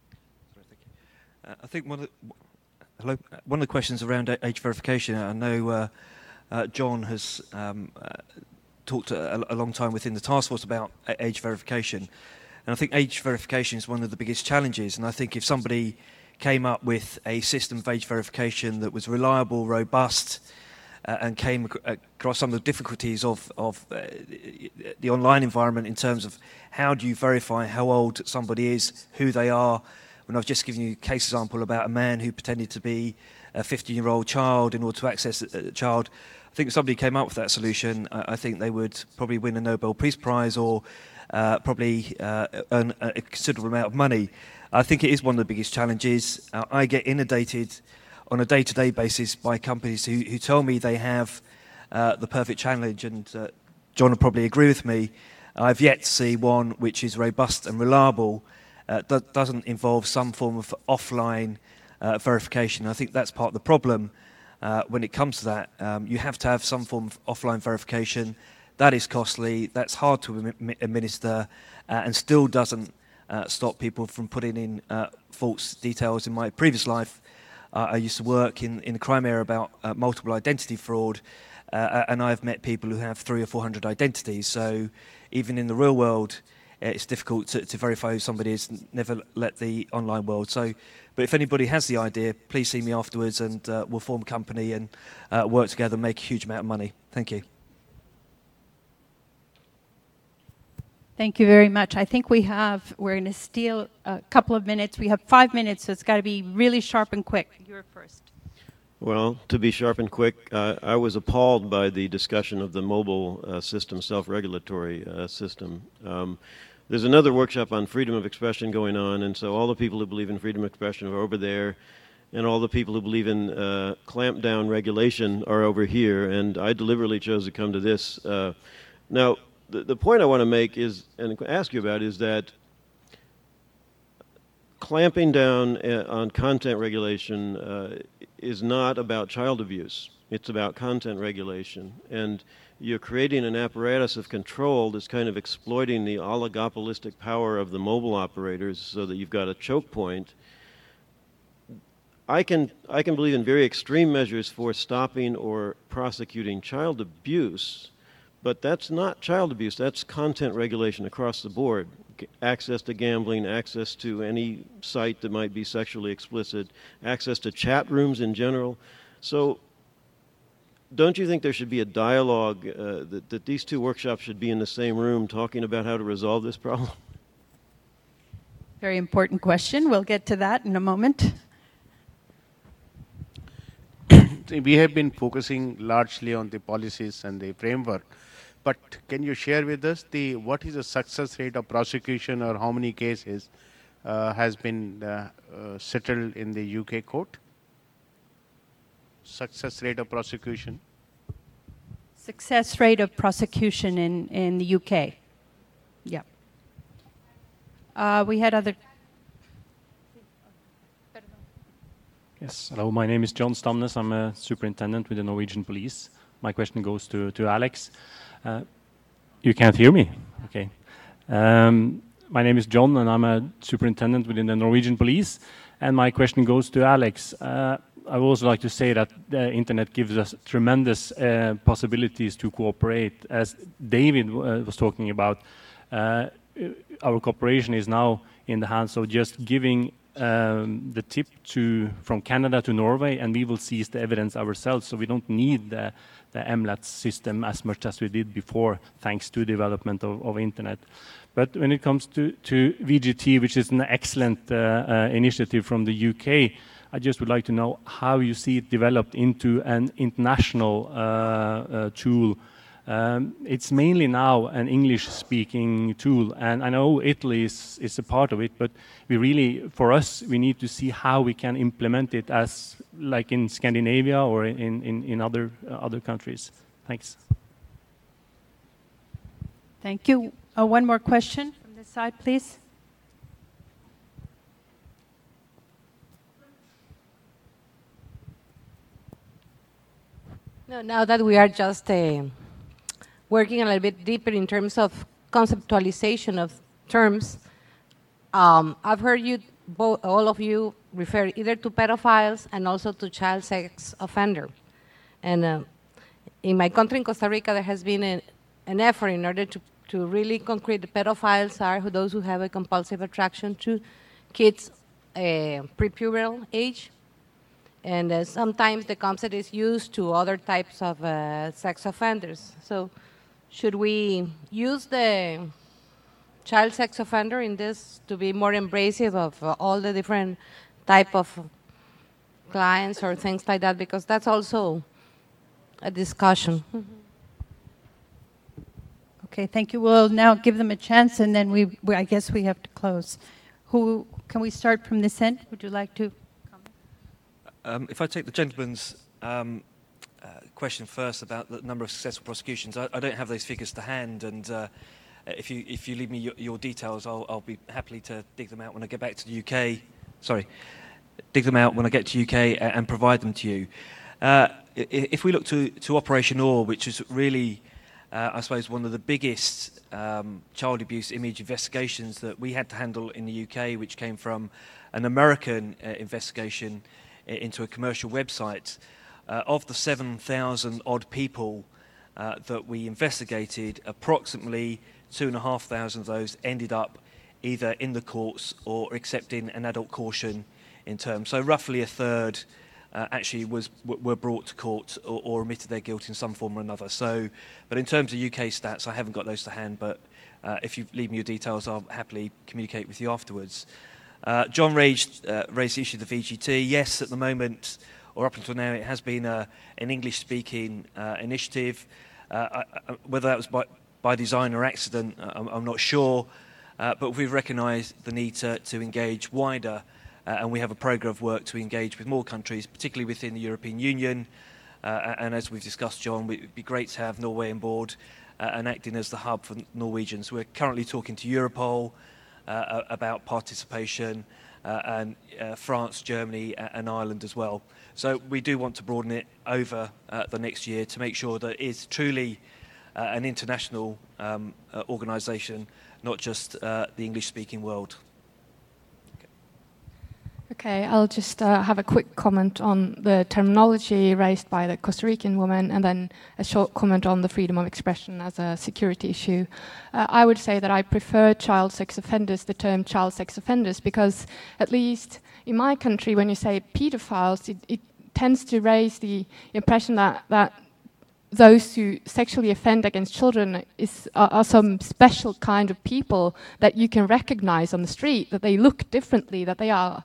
I think one of the questions around age verification, I know John has talked a long time within the task force about age verification. And I think age verification is one of the biggest challenges. And I think if somebody came up with a system of age verification that was reliable, robust, and came across some of the difficulties of the online environment in terms of how do you verify how old somebody is, who they are. When I've just given you a case example about a man who pretended to be a 15-year-old child in order to access a child, I think if somebody came up with that solution, I think they would probably win a Nobel Peace Prize or probably earn a considerable amount of money. I think it is one of the biggest challenges. I get inundated on a day-to-day basis by companies who tell me they have the perfect challenge, and John will probably agree with me. I've yet to see one which is robust and reliable, that doesn't involve some form of offline verification. I think that's part of the problem when it comes to that. You have to have some form of offline verification. That is costly, that's hard to administer, and still doesn't stop people from putting in false details. In my previous life, I used to work in the crime area about multiple identity fraud, and I've met people who have 300 or 400 identities. So even in the real world, it's difficult to verify who somebody is, never let the online world. So, but if anybody has the idea, please see me afterwards, and we'll form a company and work together and make a huge amount of money. Thank you. Thank you very much. I think we're going to steal a couple of minutes. We have 5 minutes, so it's got to be really sharp and quick. You're first. Well, to be sharp and quick, I was appalled by the discussion of the mobile system, self-regulatory system. There's another workshop on freedom of expression going on, and so all the people who believe in freedom of expression are over there, and all the people who believe in clamp-down regulation are over here, and I deliberately chose to come to this. Now, the point I want to make is, and ask you about, is that clamping down on content regulation is not about child abuse. It's about content regulation. And you're creating an apparatus of control that's kind of exploiting the oligopolistic power of the mobile operators so that you've got a choke point. I can believe in very extreme measures for stopping or prosecuting child abuse, but that's not child abuse. That's content regulation across the board. Access to gambling, access to any site that might be sexually explicit, access to chat rooms in general. So don't you think there should be a dialogue that these two workshops should be in the same room talking about how to resolve this problem? Very important question. We'll get to that in a moment. We have been focusing largely on the policies and the framework, but can you share with us what is the success rate of prosecution, or how many cases has been settled in the UK court? Success rate of prosecution. Success rate of prosecution in the UK. Yeah. We had other... Yes, hello, my name is John Stamnes. I'm a superintendent with the Norwegian Police. My question goes to Alex. You can't hear me? Okay. My name is John, and I'm a superintendent within the Norwegian Police. And my question goes to Alex. I would also like to say that the internet gives us tremendous possibilities to cooperate. As David was talking about, our cooperation is now in the hands of just giving the tip from Canada to Norway, and we will seize the evidence ourselves. So we don't need the MLAT system as much as we did before, thanks to development of internet. But when it comes to VGT, which is an excellent initiative from the UK, I just would like to know how you see it developed into an international tool. It's mainly now an English-speaking tool, and I know Italy is a part of it, but for us, we need to see how we can implement it as like in Scandinavia or in other countries. Thanks. Thank you. One more question from this side, please. No, now that we are just working a little bit deeper in terms of conceptualization of terms, I've heard all of you refer either to pedophiles and also to child sex offender. And in my country, in Costa Rica, there has been an effort in order to really concrete the pedophiles are those who have a compulsive attraction to kids pre-pubertal age. And sometimes the concept is used to other types of sex offenders. So should we use the child sex offender in this to be more embracive of all the different type of clients or things like that? Because that's also a discussion. Okay, thank you. We'll now give them a chance, and then I guess we have to close. Can we start from this end? Would you like to comment? If I take the gentleman's question first about the number of successful prosecutions, I don't have those figures to hand, and if you leave me your details, I'll be happily to dig them out when I get back to the UK. Dig them out when I get to UK and provide them to you. If we look to Operation OAR, which is really, I suppose, one of the biggest child abuse image investigations that we had to handle in the UK, which came from an American investigation into a commercial website. Of the 7,000 odd people that we investigated, approximately 2,500 of those ended up either in the courts or accepting an adult caution in terms. So roughly a third actually were brought to court or admitted their guilt in some form or another. So, but in terms of UK stats, I haven't got those to hand, but if you leave me your details, I'll happily communicate with you afterwards. John raised the issue of the VGT. Yes, at the moment, or up until now, it has been an English-speaking initiative. Whether that was by design or accident, I'm not sure, but we've recognised the need to engage wider, and we have a programme of work to engage with more countries, particularly within the European Union, and as we've discussed, John, it would be great to have Norway on board and acting as the hub for Norwegians. We're currently talking to Europol about participation, and France, Germany and Ireland as well. So we do want to broaden it over the next year to make sure that it's truly an international organisation, not just the English-speaking world. Okay, I'll just have a quick comment on the terminology raised by the Costa Rican woman, and then a short comment on the freedom of expression as a security issue. I would say that I prefer child sex offenders, the term child sex offenders, because at least in my country, when you say pedophiles, it tends to raise the impression that those who sexually offend against children are some special kind of people that you can recognize on the street, that they look differently, that they are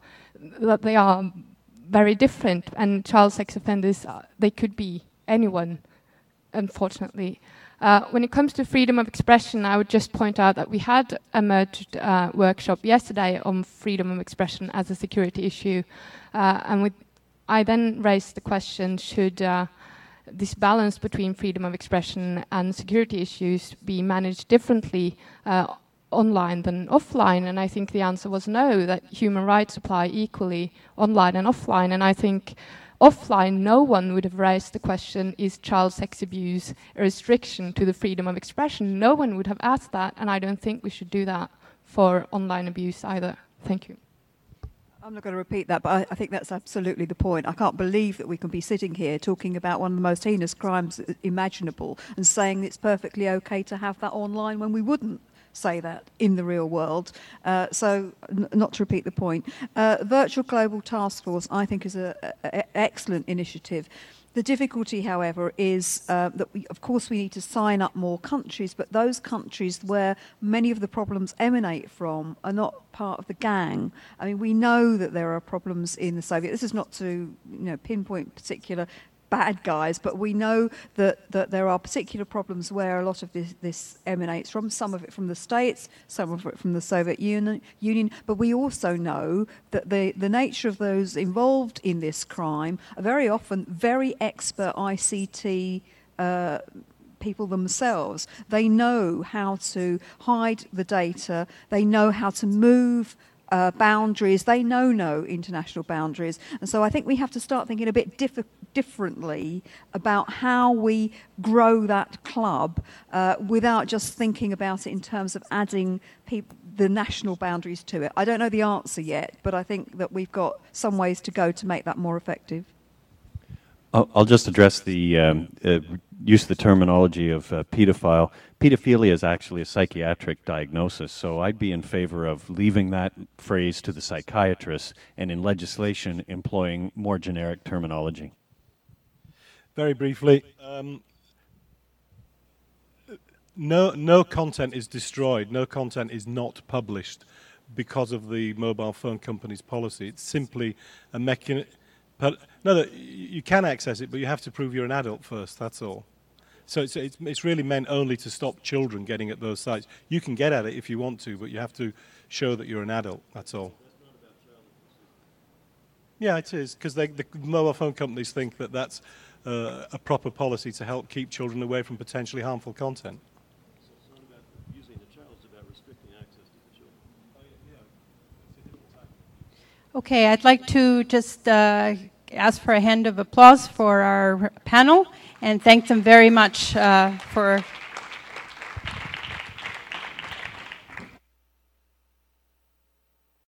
very different, and child sex offenders, they could be anyone, unfortunately. When it comes to freedom of expression, I would just point out that we had a merged workshop yesterday on freedom of expression as a security issue, and I then raised the question, should this balance between freedom of expression and security issues be managed differently online than offline? And I think the answer was no, that human rights apply equally online and offline. And I think offline, no one would have raised the question, is child sex abuse a restriction to the freedom of expression? No one would have asked that, and I don't think we should do that for online abuse either. Thank you. I'm not going to repeat that, but I think that's absolutely the point. I can't believe that we can be sitting here talking about one of the most heinous crimes imaginable and saying it's perfectly okay to have that online when we wouldn't say that in the real world. So not to repeat the point. Virtual Global Task Force, I think, is an excellent initiative. The difficulty, however, is that of course we need to sign up more countries, but those countries where many of the problems emanate from are not part of the gang. I mean, we know that there are problems in the Soviet. This is not to pinpoint particular bad guys, but we know that there are particular problems where a lot of this emanates from, some of it from the States, some of it from the Soviet Union, but we also know that the nature of those involved in this crime are very often very expert ICT people themselves. They know how to hide the data, they know how to move boundaries, they know no international boundaries, and so I think we have to start thinking a bit differently about how we grow that club without just thinking about it in terms of adding the national boundaries to it. I don't know the answer yet, but I think that we've got some ways to go to make that more effective. I'll just address the use of the terminology of pedophile. Pedophilia is actually a psychiatric diagnosis, so I'd be in favor of leaving that phrase to the psychiatrists and in legislation employing more generic terminology. Very briefly, no content is destroyed, no content is not published because of the mobile phone company's policy. It's simply a mechanism. No, you can access it, but you have to prove you're an adult first, that's all. So it's really meant only to stop children getting at those sites. You can get at it if you want to, but you have to show that you're an adult, that's all. Yeah, it is, because the mobile phone companies think that that's a proper policy to help keep children away from potentially harmful content. So it's not about using the child, it's about restricting access to the children. Okay, I'd like to just ask for a hand of applause for our panel and thank them very much for